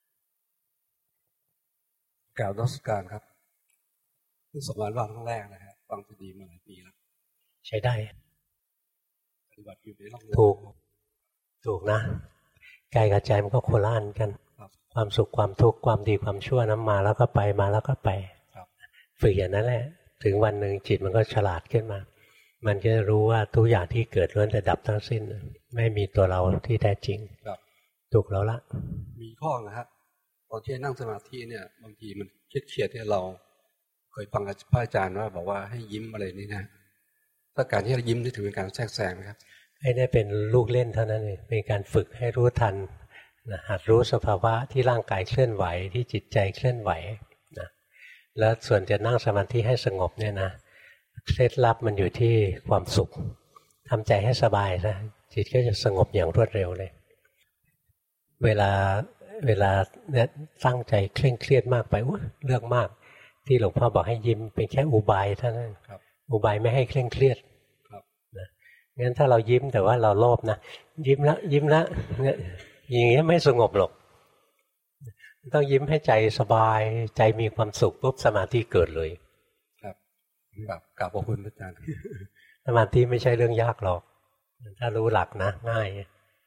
Speaker 4: กล่าวนมัสการครับเพิ่ง2 วันว่างครั้งแรกนะครับฟังซีดีมาหลายปีแล้ว
Speaker 1: ใช้ได้
Speaker 4: ปฏิบัติอยู่ในร่อง
Speaker 1: ถูกนะกายกับใจมันก็โคล่านกันความสุขความทุกข์ความดีความชั่วน้ำมาแล้วก็ไปมาแล้วก็ไปฝึกอย่างนั้นแหละถึงวันหนึ่งจิตมันก็ฉลาดขึ้นมามันจะรู้ว่าทุกอย่างที่เกิดล้วนแต่ดับทั้งสิ้นไม่มีตัวเราที่แท้จริงถูกแล้วละ
Speaker 4: มีข้อนะครับตอนที่นั่งสมาธิเนี่ยบางทีมันเครียดที่เราเคยฟังพระอาจารย์ว่าบอกว่าให้ยิ้มอะไรนี่นะถ้าการที่เรายิ้มนี่ถือเป็นการแทรกแซงไหมครับ
Speaker 1: ไอ้นี่เป็นลูกเล่นเท่านั้นเองเป็นการฝึกให้รู้ทันนะหัดรู้สภาวะที่ร่างกายเคลื่อนไหวที่จิตใจเคลื่อนไหวนะแล้วส่วนจะนั่งสมาธิให้สงบเนี่ยนะเคล็ดลับมันอยู่ที่ความสุขทำใจให้สบายนะจิตก็จะสงบอย่างรวดเร็วเลยเวลาเนี่ยตั้งใจเคร่งเครียดมากไปเรื่องมากที่หลวงพ่อบอกให้ยิ้มเป็นแค่อุบายเท่านั้นอุบายไม่ให้เคร่งเครียดนะงั้นถ้าเรายิ้มแต่ว่าเราโลภนะยิ้มละเนี่ยอย่างนี้ไม่สงบหรอกต้องยิ้มให้ใจสบายใจมีความสุขปุ๊บสมาธิเกิดเลย
Speaker 4: ครับกราบขอบคุณอาจารย์
Speaker 1: สมาธิไม่ใช่เรื่องยากหรอกถ้ารู้หลักนะง่าย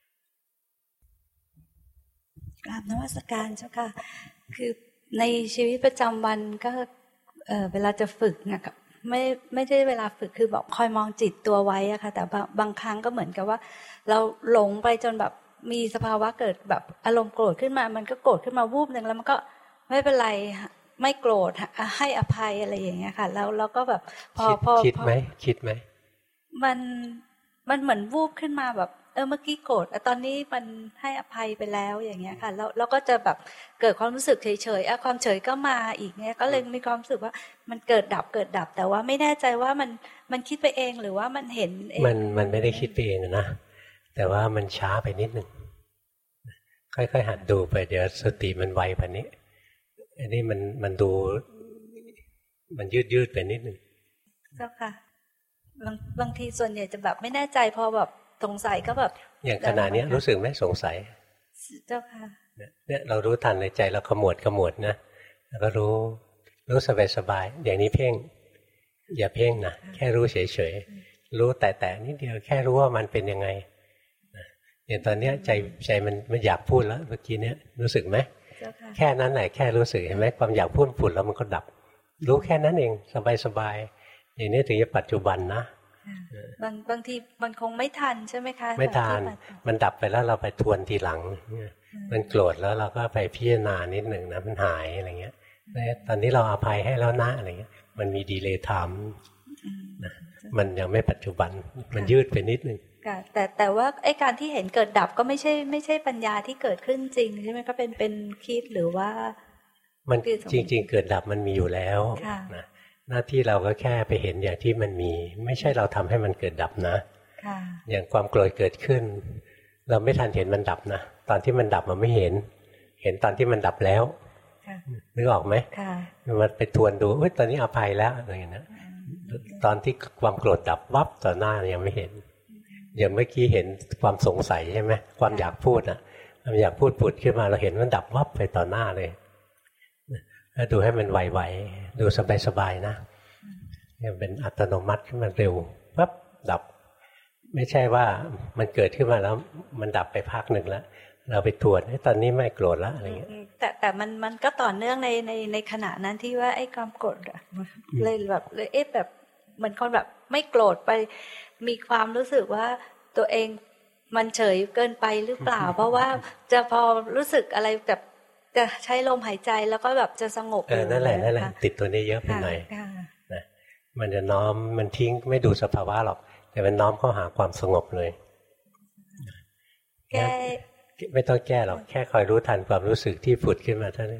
Speaker 5: กราบนมัสการเจ้าค่ะคือในชีวิตประจำวันก็เวลาจะฝึกนะครับไม่ใช่เวลาฝึกคือแบบคอยมองจิตตัวไว้อะค่ะแต่บางครั้งก็เหมือนกับว่าเราหลงไปจนแบบมีสภาวะเกิดแบบอารมณ์โกรธขึ้นมามันก็โกรธขึ้นมาวูบนึงแล้วมันก็ไม่เป็นไรไม่โกรธให้อภัยอะไรอย่างเงี้ยค่ะแล้วเราก็แบบพอ
Speaker 1: คิดไหม
Speaker 5: มันเหมือนวูบขึ้นมาแบบเมื่อกี้โกรธตอนนี้มันให้อภัยไปแล้วอย่างเงี้ยค่ะแล้วก็จะแบบเกิดความรู้สึกเฉยๆความเฉยก็มาอีกเงี้ยก็เลยมีความรู้สึกว่ามันเกิดดับแต่ว่าไม่แน่ใจว่ามันคิดไปเองหรือว่ามันเห็นเอง
Speaker 1: มันไม่ได้คิดไปเองนะแต่ว่ามันช้าไปนิดนึงค่อยๆหัดดูไปเดี๋ยวสติมันไวกว่านี้อันนี้มันดูมันยืดไปนิดนึง
Speaker 5: เจ้าค่ะบางทีส่วนใหญ่จะแบบไม่แน่ใจพอแบบสงสัยก็แบบ
Speaker 1: อย่างขณะนี้รู้สึกไหมสงสัย
Speaker 5: เจ้าค่ะ
Speaker 1: เนี่ยเรารู้ทันในใจเราขมวดนะแล้วก็รู้สบายอย่างนี้เพ่งอย่าเพ่งนะแค่รู้เฉยๆรู้แต่นิดเดียวแค่รู้ว่ามันเป็นยังไงอย่างตอนนี้ใจมันอยากพูดแล้วเมื่อกี้เนี่ยรู้สึกไหมแค่นั้นแหละแค่รู้สึกเห็นไหมความอยากพูดผุดแล้วมันก็ดับรู้แค่นั้นเองสบายอย่างนี้ถึงจะปัจจุบันนะ
Speaker 5: บางทีมันคงไม่ทันใช่ไหมคะ
Speaker 1: ไม่ทันมันดับไปแล้วเราไปทวนทีหลังมันโกรธแล้วเราก็ไปพิจารณานิดหนึ่งนะมันหายอะไรเงี้ยตอนนี้เราอภัยให้แล้วนะอะไรเงี้ยมันมีดีเลย์ไทม์นะมันยังไม่ปัจจุบันมันยืดไปนิดนึง
Speaker 5: แต่ว่าไอ้การที่เห็นเกิดดับก็ไม่ใช่ปัญญาที่เกิดขึ้นจริงใช่ไหมก็เป็นคิดหรือว่า
Speaker 1: มันจริงๆเกิดดับมันมีอยู่แล้วนะหน้าที่เราก็แค่ไปเห็นอย่างที่มันมีไม่ใช่เราทำให้มันเกิดดับนะอย่างความโกรธเกิดขึ้นเราไม่ทันเห็นมันดับนะตอนที่มันดับมันไม่เห็นตอนที่มันดับแล้วนึกออกไหมมันไปทวนดูตอนนี้อภัยแล้วอะไรอย่างนี้ตอนที่ความโกรธดับวับต่อหน้ายังไม่เห็นอย่างเมื่อกี้เห็นความสงสัยใช่ไหมความอยากพูดความอยากพูดผุดขึ้นมาเราเห็นมันดับวับไปต่อหน้าเลยแล้วดูให้มันไวๆดูสบายๆนะยังเป็นอัตโนมัติขึ้นมาเร็วปั๊บดับไม่ใช่ว่ามันเกิดขึ้นมาแล้วมันดับไปพักหนึ่งแล้วเราไปตรวจตอนนี้ไม่โกรธแล้วอะไรเงี้ย
Speaker 5: แต่มันก็ต่อเนื่องในขณะนั้นที่ว่าไอ้ความโกรธเลยแบบแบบเหมือนคนแบบไม่โกรธไปมีความรู้สึกว่าตัวเองมันเฉยเกินไปหรือเปล่า เพราะว่าจะพอรู้สึกอะไรแบบจะใช้ลมหายใจแล้วก็แบบจะสงบ
Speaker 1: นั่นแหละติดตัวนี้เยอะไปหน่อยนะมันจะน้อมมันทิ้งไม่ดูสภาวะหรอกแต่มันน้อมเข้าหาความสงบเลยไม่ต้องแก้หรอกแค่คอยรู้ทันความรู้สึกที่ผุดขึ้นมาเท่านั้น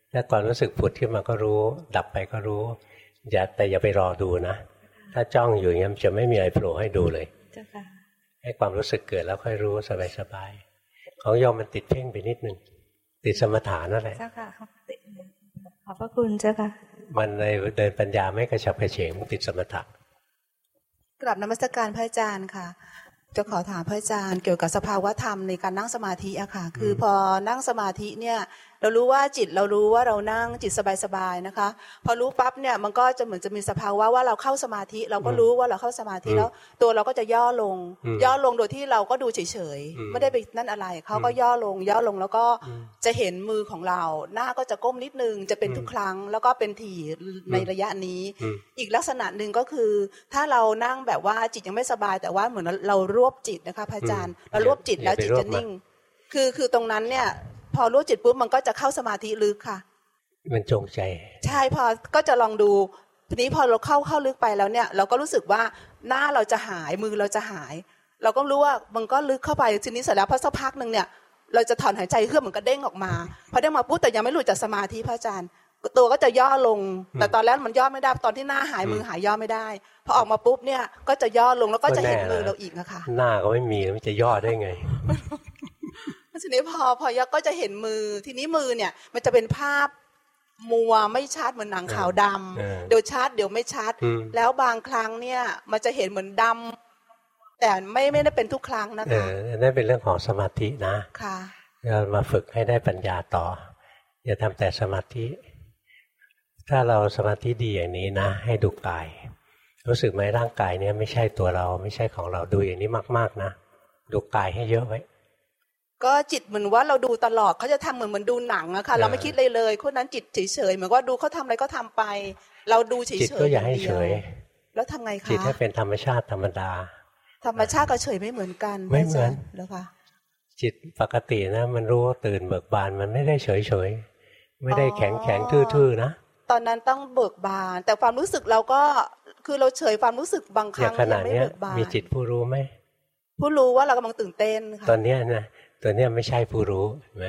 Speaker 1: ถ้าความรู้สึกผุดขึ้นมาก็รู้ดับไปก็รู้แต่อย่าไปรอดูนะถ้าจ้องอยู่อย่างนี้มันจะไม่มีอะไรโผล่ให้ดูเลยให้ความรู้สึกเกิดแล้วค่อยรู้สบายๆของโยมมันติดเพ่งไปนิดนึงติดสมถะนั่นแหละเจ้าค่ะ
Speaker 5: ขอบพระคุณเจ้าค่ะ
Speaker 1: มันในเดินปัญญาไม่กระฉับกระเฉงมันติดสมถะ
Speaker 6: กราบนมัสการพระอาจารย์ค่ะจะขอถามพระอาจารย์เกี่ยวกับสภาวะธรรมในการนั่งสมาธิอะค่ะคือพอนั่งสมาธิเนี่ยเรารู้ว่าจิตเรารู้ว่าเรานั่งจิตสบายๆนะคะพอรู้ปั๊บเนี่ยมันก็จะเหมือนจะมีสภาวะว่าเราเข้าสมาธิเราก็รู้ว่าเราเข้าสมาธิแล้วตัวเราก็จะย่อลงโดยที่เราก็ดูเฉยๆไม่ได้ไปนั่นอะไรเขาก็ย่อลงแล้วก็จะเห็นมือของเราหน้าก็จะก้มนิดนึงจะเป็นทุกครั้งแล้วก็เป็นถี่ในระยะนี้อีกลักษณะหนึ่งก็คือถ้าเรานั่งแบบว่าจิตยังไม่สบายแต่ว่าเหมือนเรารวบจิตนะคะพระอาจารย์เรารวบจิตแล้วจิตจะนิ่งคือตรงนั้นเนี่ยพอรู้จิตปุ๊บมันก็จะเข้าสมาธิลึกค่ะ
Speaker 1: มันจงใจ
Speaker 6: ใช่พอก็จะลองดูทีนี้พอเราเข้าลึกไปแล้วเนี่ยเราก็รู้สึกว่าหน้าเราจะหายมือเราจะหายเราก็รู้ว่ามันก็ลึกเข้าไปทีนี้เสร็จแล้วพอสักพักนึงเนี่ยเราจะถอนหายใจเพื่อมันก็เด้งออกมาพอเด้งมาปุ๊บแต่ยังไม่หลุดจากสมาธิพระอาจารย์ตัวก็จะย่อลงแต่ตอนแรกมันย่อไม่ได้ตอนที่หน้าหายมือหายย่อไม่ได้พอออกมาปุ๊บเนี่ยก็จะย่อลงแล้วก็จะเห็นมือเราอีกนะคะ
Speaker 1: หน้าก็ไม่มีมันจะย่อได้ไง
Speaker 6: ทีนี้พอยักก็จะเห็นมือทีนี้มือเนี่ยมันจะเป็นภาพมัวไม่ชัดเหมือนหนังขาวดำเดี๋ยวชัดเดี๋ยวไม่ชัดแล้วบางครั้งเนี่ยมันจะเห็นเหมือนดำแต่ไม่ได้เป็นทุกครั้งนะคะ
Speaker 1: นั่นเป็นเรื่องของสมาธินะ
Speaker 6: ค่ะ
Speaker 1: เรามาฝึกให้ได้ปัญญาต่ออย่าทำแต่สมาธิถ้าเราสมาธิดีอย่างนี้นะให้ดูกายรู้สึกไหมร่างกายเนี่ยไม่ใช่ตัวเราไม่ใช่ของเราดูอย่างนี้มากๆนะดูกายให้เยอะไว้
Speaker 6: ก็จิตเหมือนว่าเราดูตลอดเขาจะทำเหมือนดูหนังอะค่ะเราไม่คิดเลยคนนั้นจิตเฉยๆเหมือนว่าดูเขาทำอะไรก็ทำไปเราดูเฉยๆ
Speaker 1: จิตก็อย่าให้เฉย
Speaker 6: แล้วทำไงคะ
Speaker 1: จิตให้เป็นธรรมชาติธรรมดา
Speaker 6: ธรรมชาติกับเฉยไม่เหมือนกัน
Speaker 1: ไม่เหมือน
Speaker 6: แล้วค่ะ
Speaker 1: จิตปกตินะมันรู้ตื่นเบิกบานมันไม่ได้เฉยๆไม่ได้แข็งทื่อๆนะ
Speaker 6: ตอนนั้นต้องเบิกบานแต่ความรู้สึกเราก็คือเราเฉยความรู้สึกบางครั้ง
Speaker 1: ยังไม่เบิกบานมีจิตผู้รู้ไหม
Speaker 6: ผู้รู้ว่าเรากำลังตื่นเต้นค่ะ
Speaker 1: ตอนนี้นะตัวนี้ไม่ใช่ผู้รู้เห็นไหม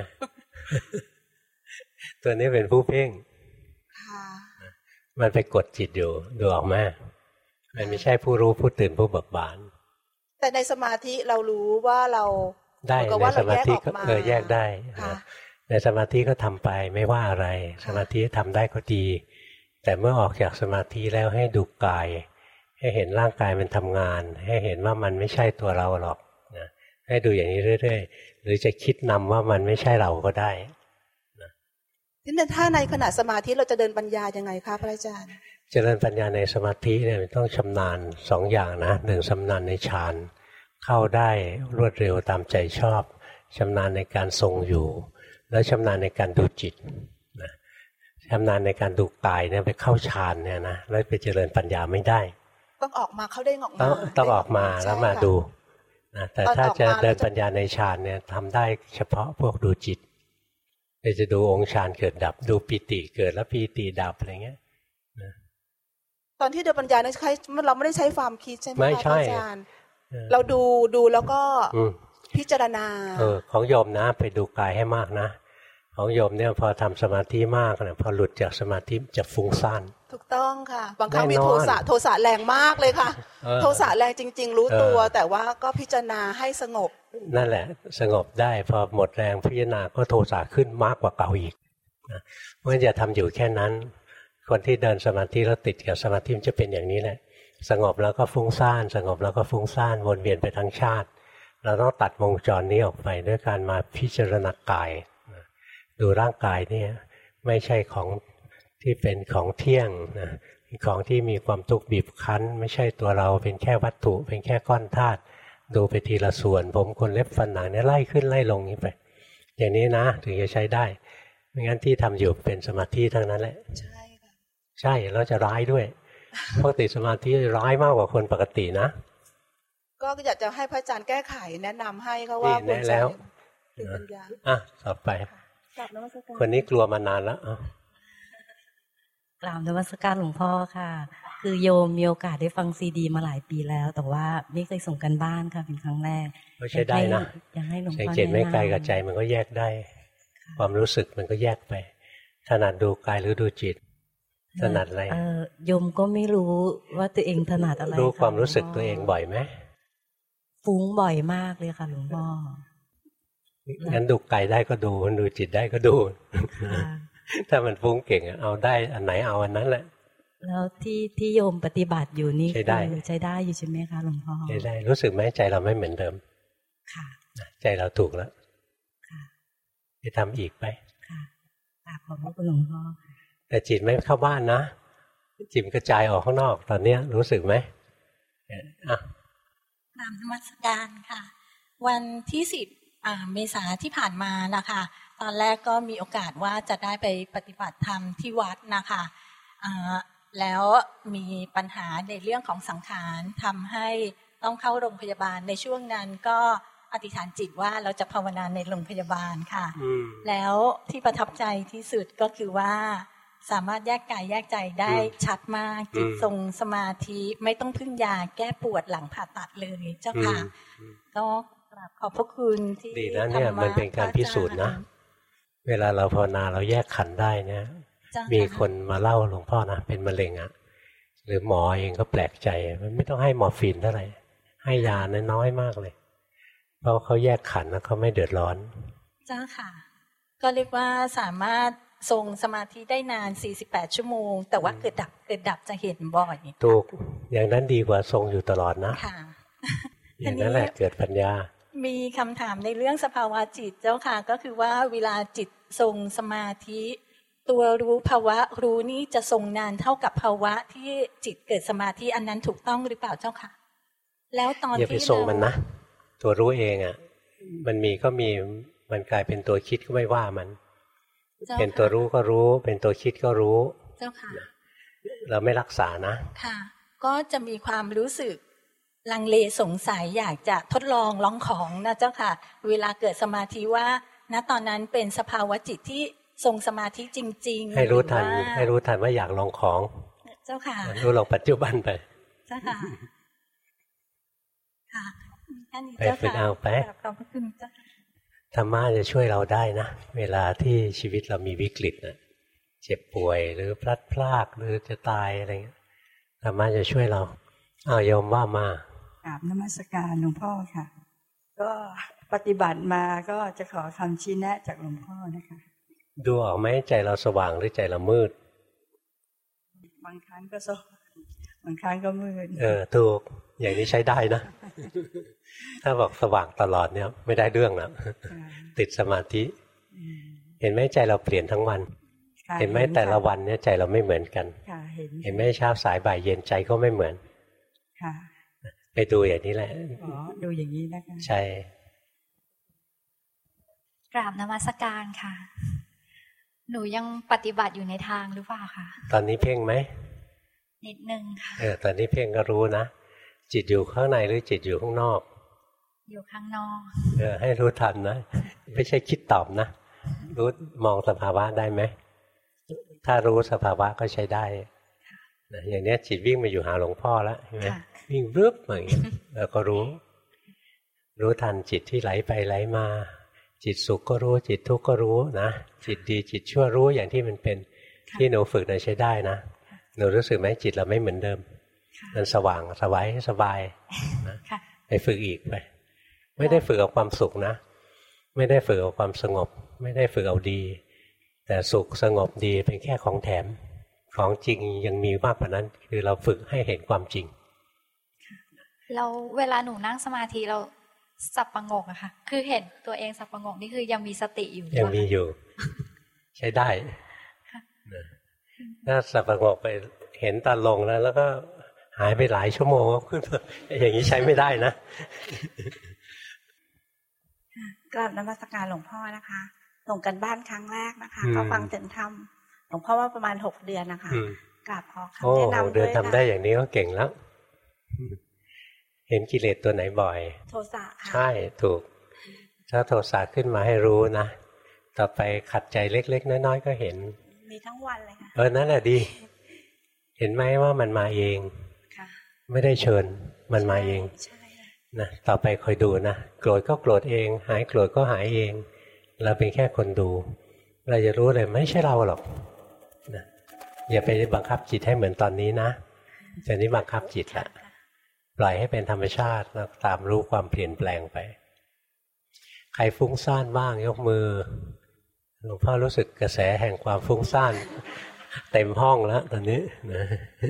Speaker 1: ตัวนี้เป็นผู้เพ่งมันไปกดจิตอยู่ดูออกไหมมันไม่ใช่ผู้รู้ผู้ตื่นผู้เบิกบาน
Speaker 6: แต่ในสมาธิเรารู้ว่าเรา
Speaker 1: ได้ในสมาธิก็แยกได้ในสมาธิก็ทำไปไม่ว่าอะไรสมาธิทำได้ก็ดีแต่เมื่อออกจากสมาธิแล้วให้ดูกายให้เห็นร่างกายมันทำงานให้เห็นว่ามันไม่ใช่ตัวเราหรอกนะให้ดูอย่างนี้เรื่อยๆหรือจะคิดนำว่ามันไม่ใช่เราก็ได้
Speaker 6: ทีนี้ถ้าในขณะสมาธิเราจะเดินปัญญายังไงคะพระอาจารย์
Speaker 1: เจริญปัญญาในสมาธิเนี่ยต้องชำนาญสองอย่างนะหนึ่งชำนาญในฌานเข้าได้รวดเร็วตามใจชอบชำนาญในการทรงอยู่แล้วชำนาญในการดูจิตนะชำนาญในการดูกายเนี่ยไปเข้าฌานเนี่ยนะแล้วไปเจริญปัญญาไม่ได้
Speaker 6: ต้องออกมาเขาได้ออกมา
Speaker 1: ต้องออกมาแล้วมาดูนะแต่ถ้าจะเดินปัญญาในฌานเนี่ยทำได้เฉพาะพวกดูจิตจะดูองค์ฌานเกิดดับดูปิติเกิดแล้วปิติดับอะไรเงี้ย
Speaker 6: ตอนที่เดินปัญญาเนี่ยเราไม่ได้ใช้ความคิดใช่ไหม
Speaker 1: ไม่ใช่อา
Speaker 6: จารย์เราดูแล้วก็พิจารณา
Speaker 1: ของโยมนะไปดูกายให้มากนะของโยมเนี่ยพอทำสมาธิมากนะพอหลุดจากสมาธิจะฟุ้งซ่าน
Speaker 6: ถูกต้องค่ะบางครั้งมีโทสะแรงมากเลยค่ะโทสะแรงจริงๆรู้ตัวแต่ว่าก็พิจารณาให้สงบ
Speaker 1: นั่นแหละสงบได้พอหมดแรงพิจารณาก็โทสะขึ้นมากกว่าเก่าอีกนะเพราะฉะนั้นอย่าทำอยู่แค่นั้นคนที่เดินสมาธิแล้วติดกับสมาธิมันจะเป็นอย่างนี้แหละสงบแล้วก็ฟุ้งซ่านสงบแล้วก็ฟุ้งซ่านวนเวียนไปทั้งชาติเราต้องตัดวงจรนี้ออกไปด้วยการมาพิจารณากายดูร่างกายนี่ไม่ใช่ของที่เป็นของเที่ยงนะของที่มีความทุกข์บีบคั้นไม่ใช่ตัวเราเป็นแค่วัตถุเป็นแค่ก้อนธาตุดูไปทีละส่วนผมขนเล็บฟันหนังเนี่ยไล่ขึ้นไล่ลงนี้ไปอย่างนี้นะถึงจะใช้ได้ไม่งั้นที่ทำอยู่เป็นสมาธิทั้งนั้นแหละ
Speaker 6: ใช่ค่ะ
Speaker 1: ใช่แล้วจะร้ายด้วยพวกติดสมาธิร้ายมากกว่าคนปกตินะ
Speaker 6: ก็อยากจะให้พระอาจารย์แก้ไขแนะนำให้เขาว่าควรจะถึงปัญญา
Speaker 1: ต่อไปคนนี้กลัวมานานแล้ว
Speaker 7: กราบนมัสการหลวงพ่อค่ะคือโยมมีโอกาสได้ฟังซีดีมาหลายปีแล้วแต่ว่าไม่เคยส่งกันบ้านค่ะเป็นครั้งแรก
Speaker 1: ก็ใช้ได้นะ
Speaker 7: ยังให้หลวงพ่อ
Speaker 1: สังเกตไม่ไกลกับใจมันก็แยกได้ความรู้สึกมันก็แยกไปถนัดดูกายหรือดูจิตถนัดอะไร
Speaker 7: โยมก็ไม่รู้ว่าตัวเองถนัดอะไร
Speaker 1: รู้ความรู้สึกตัวเองบ่อยไหม
Speaker 7: ฟุ้งบ่อยมากเลยค่ะหลวงพ่อ
Speaker 1: งั้นดูกายได้ก็ดูดูจิตได้ก็ดูถ้ามันฟุ้งเก่งเอาได้อันไหนเอาอันนั้นแหละ
Speaker 7: แล้วที่โยมปฏิบัติอยู่นี่ใช้ได้อยู่ใช่ไหมคะหลวงพ่อ
Speaker 1: ใช้ได้รู้สึกไหมใจเราไม่เหมือนเดิม
Speaker 7: ค่ะ
Speaker 1: ใจเราถูกแล้วค่ะไปทำอีกไป
Speaker 7: ค่ะขอบคุณหลวงพ่อ
Speaker 1: แต่จิตไม่เข้าบ้านนะจิตกระจายออกข้างนอกตอนนี้รู้สึกไหม
Speaker 8: อ่ะนามนมัสการค่ะวันที่10 เมษาที่ผ่านมานะคะตอนแรกก็มีโอกาสว่าจะได้ไปปฏิบัติธรรมที่วัดนะคะแล้วมีปัญหาในเรื่องของสังขารทำให้ต้องเข้าโรงพยาบาลในช่วงนั้นก็อธิษฐานจิตว่าเราจะภาวนาในโรงพยาบาลค่ะแล้วที่ประทับใจที่สุดก็คือว่าสามารถแยกกายแยกใจได้ชัดมากจิตทรงสมาธิไม่ต้องพึ่งยาแก้ปวดหลังผ่าตัดเลยเจ้าค่ะก็กราบขอบพระคุณที่
Speaker 1: ดีนะเนี่ยมันเป็นการพิสูจน์นะเวลาเราภาวนาเราแยกขันธ์ได้เนี่ยมีคนมาเล่าหลวงพ่อนะเป็นมะเร็งอ่ะหรือหมอเองก็แปลกใจมันไม่ต้องให้มอร์ฟีนเท่าไหร่ให้ยาน้อยมากเลยเพราะเขาแยกขันธ์แล้วเขาไม่เดือดร้อน
Speaker 8: เจ้าค่ะก็เรียกว่าสามารถทรงสมาธิได้นาน48ชั่วโมงแต่ว่าเกิดดับจะเห็นบ่อย
Speaker 1: ถูกอย่างนั้นดีกว่าทรงอยู่ตลอดนะค่ะอย่างนั้นแหละเกิดปัญญา
Speaker 8: มีคำถามในเรื่องสภาวะจิตเจ้าค่ะก็คือว่าเวลาจิตทรงสมาธิตัวรู้ภาวะรู้นี้จะทรงนานเท่ากับภาวะที่จิตเกิดสมาธิอันนั้นถูกต้องหรือเปล่าเจ้าค่ะแล้วตอนที่
Speaker 1: อย่าไปทรงมันนะตัวรู้เองอ่ะมันมีก็มีมันกลายเป็นตัวคิดก็ไม่ว่ามันเป็นตัวรู้ก็รู้เป็นตัวคิดก็รู้
Speaker 8: เจ้าค่ะ
Speaker 1: เราไม่รักษานะ
Speaker 8: ค่ะก็จะมีความรู้สึกลังเลสงสัยอยากจะทดลองของนะเจ้าค่ะเวลาเกิดสมาธิว่าณตอนนั้นเป็นสภาวะจิตที่ทรงสมาธิจริงๆ
Speaker 1: ให้รู้ทันว่าอยากลองของ
Speaker 8: เจ้าค่ะ
Speaker 1: รู้ลองปัจจุบันไป
Speaker 8: เจ้าค่ะค่ะ
Speaker 1: ไปฝึกเอาไปธรรมะจะช่วยเราได้นะเวลาที่ชีวิตเรามีวิกฤตนะเจ็บป่วยหรือพลัดพรากหรือจะตายอะไรเงี้ยธรรมะจะช่วยเราโยมว่าม
Speaker 9: ากราบนมัสการหลวงพ่อค่ะก็ปฏิบัติมาก็จะขอคำชี้แนะจากหลวงพ่อนะคะ
Speaker 1: ดูออกไหมใจเราสว่างหรือใจเรามืด
Speaker 9: บางครั้งก็สว่างบางครั้งก็มืด
Speaker 1: ถูกอย่างนี้ใช้ได้นะถ้าบอกสว่างตลอดเนี่ยไม่ได้เรื่องแล้วติดสมาธิเห็นไหมใจเราเปลี่ยนทั้งวันเห็นไหมแต่ละวันเนี่ยใจเราไม่เหมือนกันเห็นไหมเช้าสายบ่ายเย็นใจก็ไม่เหมือนไปดูอย่างนี้แหละ
Speaker 9: ดูอย่างนี้นะคะ
Speaker 1: ใช่
Speaker 10: กราบนมัสการค่ะหนูยังปฏิบัติอยู่ในทางหรือเปล่าคะ
Speaker 1: ตอนนี้เพ่งไหม
Speaker 10: นิดนึงค่ะ
Speaker 1: ตอนนี้เพ่งก็รู้นะจิตอยู่ข้างในหรือจิตอยู่ข้างนอก
Speaker 10: อยู่ข้างนอก
Speaker 1: ให้รู้ทันนะไม่ใช่คิดตอบนะรู้มองสภาวะได้ไหมถ้ารู้สภาวะก็ใช้ได้อย่างนี้จิตวิ่งมาอยู่หาหลวงพ่อแล้วใช่ไหมวิ่งรึบอย่างนี้เราก็รู้ทันจิตที่ไหลไปไหลมาจิตสุขก็รู้จิตทุกข์ก็รู้นะจิตดีจิตชั่วรู้อย่างที่มันเป็นที่หนูฝึกใช้ได้นะหนูรู้สึกไหมจิตเราไม่เหมือนเดิมมันสว่างสบายนะไปฝึกอีกไปไม่ได้ฝึกเอาความสุขนะไม่ได้ฝึกเอาความสงบไม่ได้ฝึกเอาดีแต่สุขสงบดีเป็นแค่ของแถมของจริงยังมีมากกว่านั้นคือเราฝึกให้เห็นความจริง
Speaker 10: เราเวลาหนูนั่งสมาธิเราสับประงกอะค่ะคือเห็นตัวเองสับประงกนี่คือยังมีสติอยู่
Speaker 1: ยังมีอยู่ใช้ได้ถ้าสับประงกไปเห็นตาลงแล้วก็หายไปหลายชั่วโมงขึ้นอย่างนี้ใช้ไม่ได้นะ
Speaker 9: กราบนมัสการหลวงพ่อนะคะส่งกันบ้านครั้งแรกนะคะก็ฟังถึงธรรมหลวงพ่อว่าประมาณ6 เดือนนะคะกราบขอคำแนะนำด้วยนะ6
Speaker 1: เดือนทำได้อย่างนี้ก็เก่งแล้วเห็นกิเลสตัวไหนบ่อย
Speaker 9: โทสะค่ะ
Speaker 1: ใช่ถูกถ้าโทสะขึ้นมาให้รู้นะต่อไปขัดใจเล็กๆน้อยๆก็เห็น
Speaker 9: มีทั้งวันเลยค่ะ
Speaker 1: นั่นแหละดีเห็นไหมว่ามันมาเองไม่ได้เชิญมันมาเองนะต่อไปคอยดูนะโกรธก็โกรธเองหายโกรธก็หายเองเราเป็นแค่คนดูเราจะรู้เลยไม่ใช่เราหรอกนะอย่าไปบังคับจิตให้เหมือนตอนนี้นะแต่นี้บังคับจิตละปล่อยให้เป็นธรรมชาติแล้วตามรู้ความเปลี่ยนแปลงไปใครฟุ้งซ่านบ้างยกมือหลวงพ่อรู้สึกกระแสแห่งความฟุ้งซ่านเต็มห้องแล้วตอนนี้นะ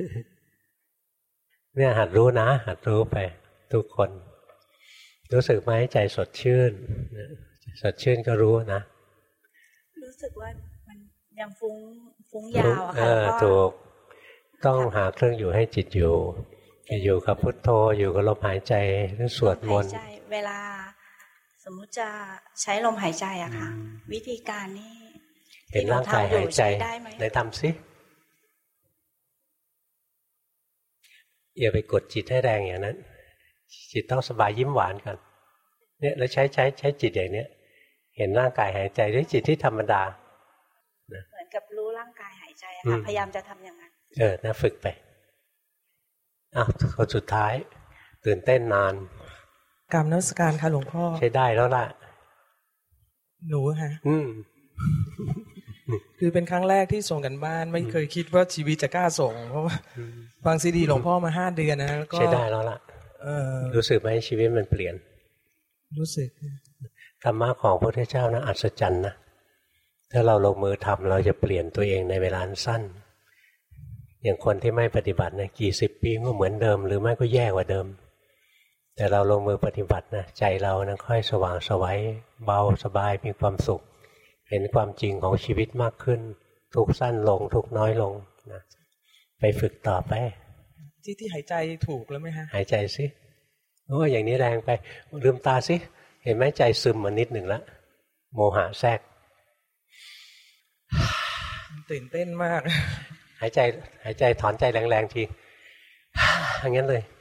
Speaker 1: เนี่ยหัดรู้นะหัดรู้ไปทุกคนรู้สึกไหมใจสดชื่นสดชื่นก็รู้นะ
Speaker 9: รู้สึกว่ามันยังฟุ้งยาวอะค่ะ
Speaker 1: ถูกต้องหาเครื่องอยู่ให้จิตอยู่กับพุทโธอยู่กับลมหายใจหรือสวดมนต์
Speaker 9: เวลาสมมุติจะใช้ลมหายใจอะค่ะวิธีการนี้
Speaker 1: เห็นร่างกายหายใจได้ทำสิอย่าไปกดจิตให้แรงอย่างนั้นจิตต้องสบายยิ้มหวานกันเนี่ยแล้วใช้จิตอย่างเนี้ยเห็นร่างกายหายใจด้วยจิตที่ธรรมดา
Speaker 9: เหมือนกับรู้ร่างกายหายใจอะค่ะพยายามจะทำอย่างนั้น
Speaker 1: นะฝึกไปคนสุดท้ายตื่นเต้นนาน
Speaker 11: กรรมนมัสการค่ะหลวงพ่อ
Speaker 1: ใช้ได้แล้วล่ะ
Speaker 11: หนูค่ะคือเป็นครั้งแรกที่ส่งกันบ้านไม่เคยคิดว่าชีวิตจะกล้าส่งเพราะว่าฟังซีดีหลวงพ่อมา5 เดือนนะแล้วก็
Speaker 1: ใช้ได้แล้วล่ะรู้สึกไหมชีวิตมันเปลี่ยน
Speaker 11: รู้สึก
Speaker 1: ธรรมะของพระพุทธเจ้านะอัศจรรย์นะถ้าเราลงมือทำเราจะเปลี่ยนตัวเองในเวลาสั้นอย่างคนที่ไม่ปฏิบัตินะกี่สิบปีก็เหมือนเดิมหรือไม่ก็แย่กว่าเดิมแต่เราลงมือปฏิบัตินะใจเรานะค่อยสว่างไสวเบาสบายมีความสุขเห็นความจริงของชีวิตมากขึ้นทุกสั้นลงทุกน้อยลงนะไปฝึกต่อไป
Speaker 11: ที่หายใจถูกแล้วไหมฮะ
Speaker 1: หายใจสิโอ้อย่างนี้แรงไปลืมตาสิเห็นไหมใจซึมมานิดหนึ่งแล้วโมหะแทรก
Speaker 11: ตื่นเต้นมาก
Speaker 1: หายใจถอนใจแรงๆทีอย่างนั้นเลย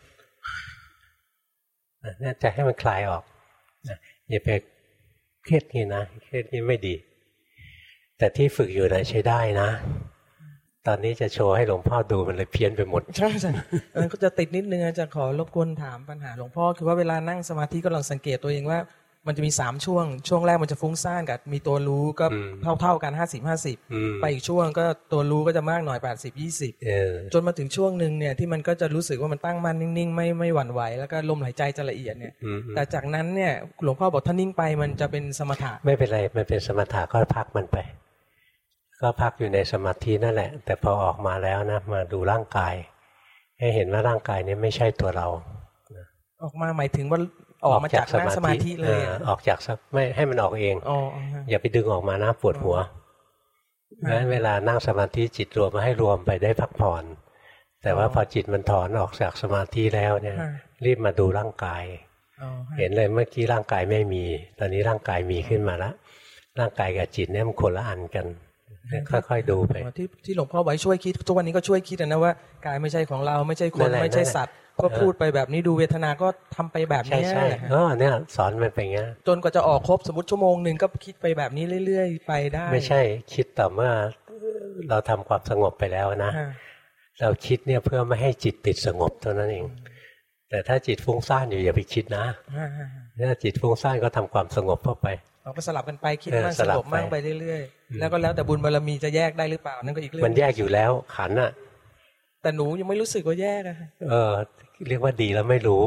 Speaker 1: เนี่ยใจให้มันคลายออกอย่าไปเครียดนี่นะเครียดนี่ไม่ดีแต่ที่ฝึกอยู่นะใช้ได้นะตอนนี้จะโชว์ให้หลวงพ่อดูมันเลยเพี้ยนไปหมด
Speaker 11: ใช่ก็จะติดนิดนึงจะขอรบกวนถามปัญหาหลวงพ่อคือว่าเวลานั่งสมาธิก็ลองสังเกตตัวเองว่ามันจะมี3ช่วงแรกมันจะฟุ้งซ่านกับมีตัวรู้ก็เท่ากัน50-50ไปอีกช่วงก็ตัวรู้ก็จะมากหน่อย80-20จนมาถึงช่วงนึงเนี่ยที่มันก็จะรู้สึกว่ามันตั้งมั่นนิ่งๆไม่หวั่นไหวแล้วก็ลมหายใจจะละเอียดเนี่ยแต่จากนั้นเนี่ยหลวงพ่อบอกถ้านิ่งไปมันจะเป็นสมถะ
Speaker 1: ไม่เป็นไรมันเป็นสมถะก็พักมันไปก็พักอยู่ในสมาธินั่นแหละแต่พอออกมาแล้วนะมาดูร่างกายให้เห็นว่าร่างกายนี้ไม่ใช่ตัวเรา
Speaker 11: ออกมาหมายถึงว่าออกมาจากนั่งสมาธิเลย
Speaker 1: ออกจากไม่ให้มันออกเองอย่าไปดึงออกมานะปวดหัวงั้นเวลานั่งสมาธิจิตรวมมาให้รวมไปได้พักผ่อนแต่ว่าพอจิตมันถอนออกจากสมาธิแล้วเนี่ยรีบมาดูร่างกายเห็นเลยเมื่อกี้ร่างกายไม่มีตอนนี้ร่างกายมีขึ้นมาแล้วร่างกายกับจิตเนี่ยมันคนละอันกันค่อยๆดูไป
Speaker 11: ที่หลวงพ่อไว้ช่วยคิดทุกวันนี้ก็ช่วยคิดนะว่ากายไม่ใช่ของเราไม่ใช่คนไม่ใช่สัตว์ก็พูดไปแบบนี้ดูเวทนาก็ทำไปแบบนี้
Speaker 1: ใช่เนี่ยสอนมันไปอย่างเงี้ย
Speaker 11: จนกว่าจะออกครบสมมติชั่วโมงนึงก็คิดไปแบบนี้เรื่อยๆไปได้
Speaker 1: ไม่ใช่คิดต่อเมื่อเราทำความสงบไปแล้วนะเราคิดเนี่ยเพื่อไม่ให้จิตติดสงบเท่านั้นเองแต่ถ้าจิตฟุ้งซ่านอยู่อย่าไปคิดนะถ้าจิตฟุ้งซ่านก็ทำความสงบเข้าไป
Speaker 11: เราก็สลับกันไปคิดมั่งสงบมั่งไปเรื่อยๆแล้วก็แล้วแต่บุญบารมีจะแยกได้หรือเปล่านั่นก็อีกเรื่อง
Speaker 1: มันแยกอยู่แล้วขันธ์อะ
Speaker 11: แต่หนูยังไม่รู้สึกว่าแยกอะ
Speaker 1: เรียกว่าดีแล้วไม่รู้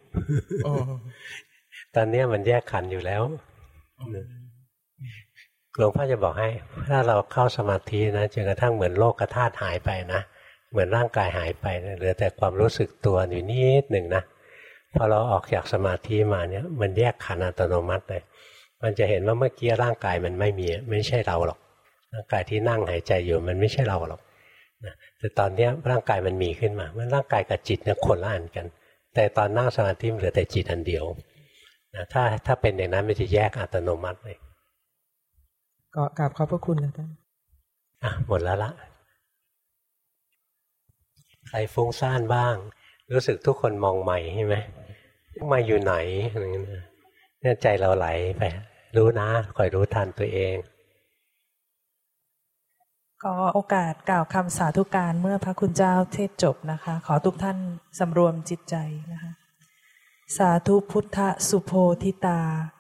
Speaker 1: ตอนนี้มันแยกขันธ์อยู่แล้วหลวงพ่อจะบอกให้ถ้าเราเข้าสมาธินะจนกระทั่งเหมือนโลกธาตุหายไปนะเหมือนร่างกายหายไปเหลือแต่ความรู้สึกตัวอยู่นิดหนึ่งนะพอเราออกจากสมาธิมาเนี่ยมันแยกขันธ์อัตโนมัติเลยมันจะเห็นว่าเมื่อกี้ร่างกายมันไม่ใช่เราหรอกร่างกายที่นั่งหายใจอยู่มันไม่ใช่เราหรอกแต่ตอนนี้ร่างกายมันมีขึ้นมามันร่างกายกับจิตเนี่ยคนละอันกันแต่ตอนนั่งสมาธิเหลือแต่จิตอันเดียวนะถ้าเป็นอย่างนั้นมันจะแยกอัตโนมัติเลย
Speaker 11: ก็กราบขอบพระคุณนะท่าน
Speaker 1: หมดแล้วละใครฟุ้งซ่านบ้างรู้สึกทุกคนมองใหม่ใช่ไหมมาอยู่ไหนอะไรเงี้ยเนี่ยใจเราไหลไปรู้นะคอยรู้ทันตัวเอง
Speaker 12: ขอโอกาสกล่าวคำสาธุการเมื่อพระคุณเจ้าเทศจบนะคะขอทุกท่านสำรวมจิตใจนะคะสาธุพุทธสุโพธิตา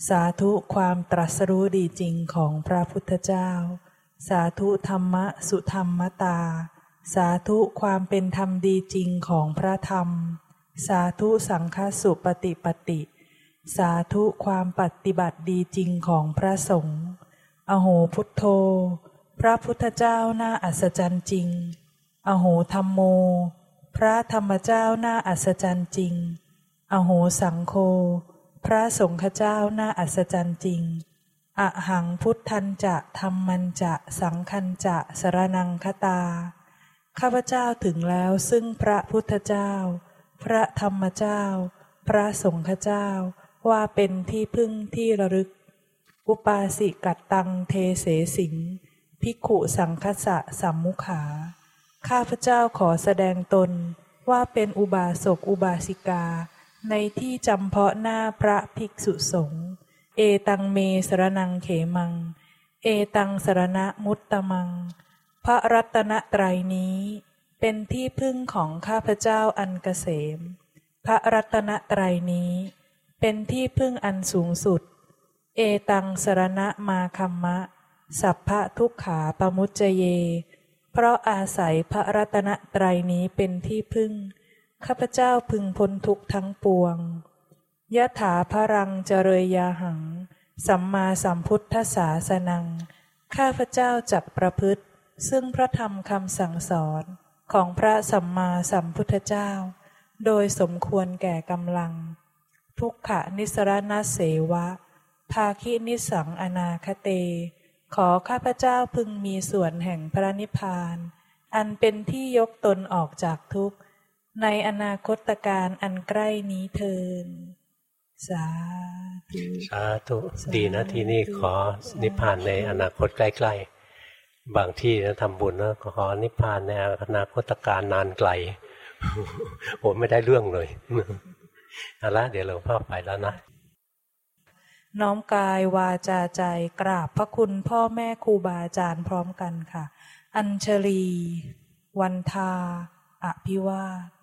Speaker 12: สาธุความตรัสรู้ดีจริงของพระพุทธเจ้าสาธุธรรมะสุธรรมตาสาธุความเป็นธรรมดีจริงของพระธรรมสาธุสังฆสุปฏิปติสาธุความปฏิบัติดีจริงของพระสงฆ์อโหพุทโธพระพุทธเจ้าน่าอัศจรรย์จริงอโหธัมโมพระธรรมเจ้าน่าอัศจรรย์จริงอโหสังโฆพระสงฆ์เจ้าน่าอัศจรรย์จริงอหังพุทธันจะธัมมันจะสังฆันจะสรณังคตาข้าพเจ้าถึงแล้วซึ่งพระพุทธเจ้าพระธรรมเจ้าพระสงฆ์เจ้าว่าเป็นที่พึ่งที่ระลึกอุปาสิกัตตังเทเสสิงภิกขุสังคัสสะสัมมุขาข้าพเจ้าขอแสดงตนว่าเป็นอุบาสกอุบาสิกาในที่จำเพาะหน้าพระภิกษุสงฆ์เอตังเมสรณังเขมังเอตังสรณมุตตมังพระรัตนตรัยนี้เป็นที่พึ่งของข้าพเจ้าอันเกษมพระรัตนตรัยนี้เป็นที่พึ่งอันสูงสุดเอตังสรณมาคัมมะสัพพะทุกขาปมุจจเยเพราะอาศัยพระรัตนตรัยนี้เป็นที่พึ่งข้าพเจ้าพึงพ้นทุกข์ทั้งปวงยะถาพรังเจริยาหังสัมมาสัมพุทธศาสนังข้าพเจ้าจักประพฤติซึ่งพระธรรมคำสั่งสอนของพระสัมมาสัมพุทธเจ้าโดยสมควรแก่กำลังทุกขนิสรณเสวะภาคินิสังอนาคเตขอข้าพเจ้าพึงมีส่วนแห่งพระนิพพานอันเป็นที่ยกตนออกจากทุกข์ในอนาคตการอันใกล้นี้เทินสาธุ
Speaker 1: สาธุดีนะที่นี่ขอนิพพานในอนาคตใกล้ๆบางที่นะทำบุญนะขอนิพพานในอนาคตการนานไกลโอ้ไม่ได้เรื่องเลยเอาละเดี๋ยวหลวงพ่อไปแล้วนะ
Speaker 12: น้อมกายวาจาใจกราบพระคุณพ่อแม่ครูบาอาจารย์พร้อมกันค่ะอัญชลีวันทาอภิวาท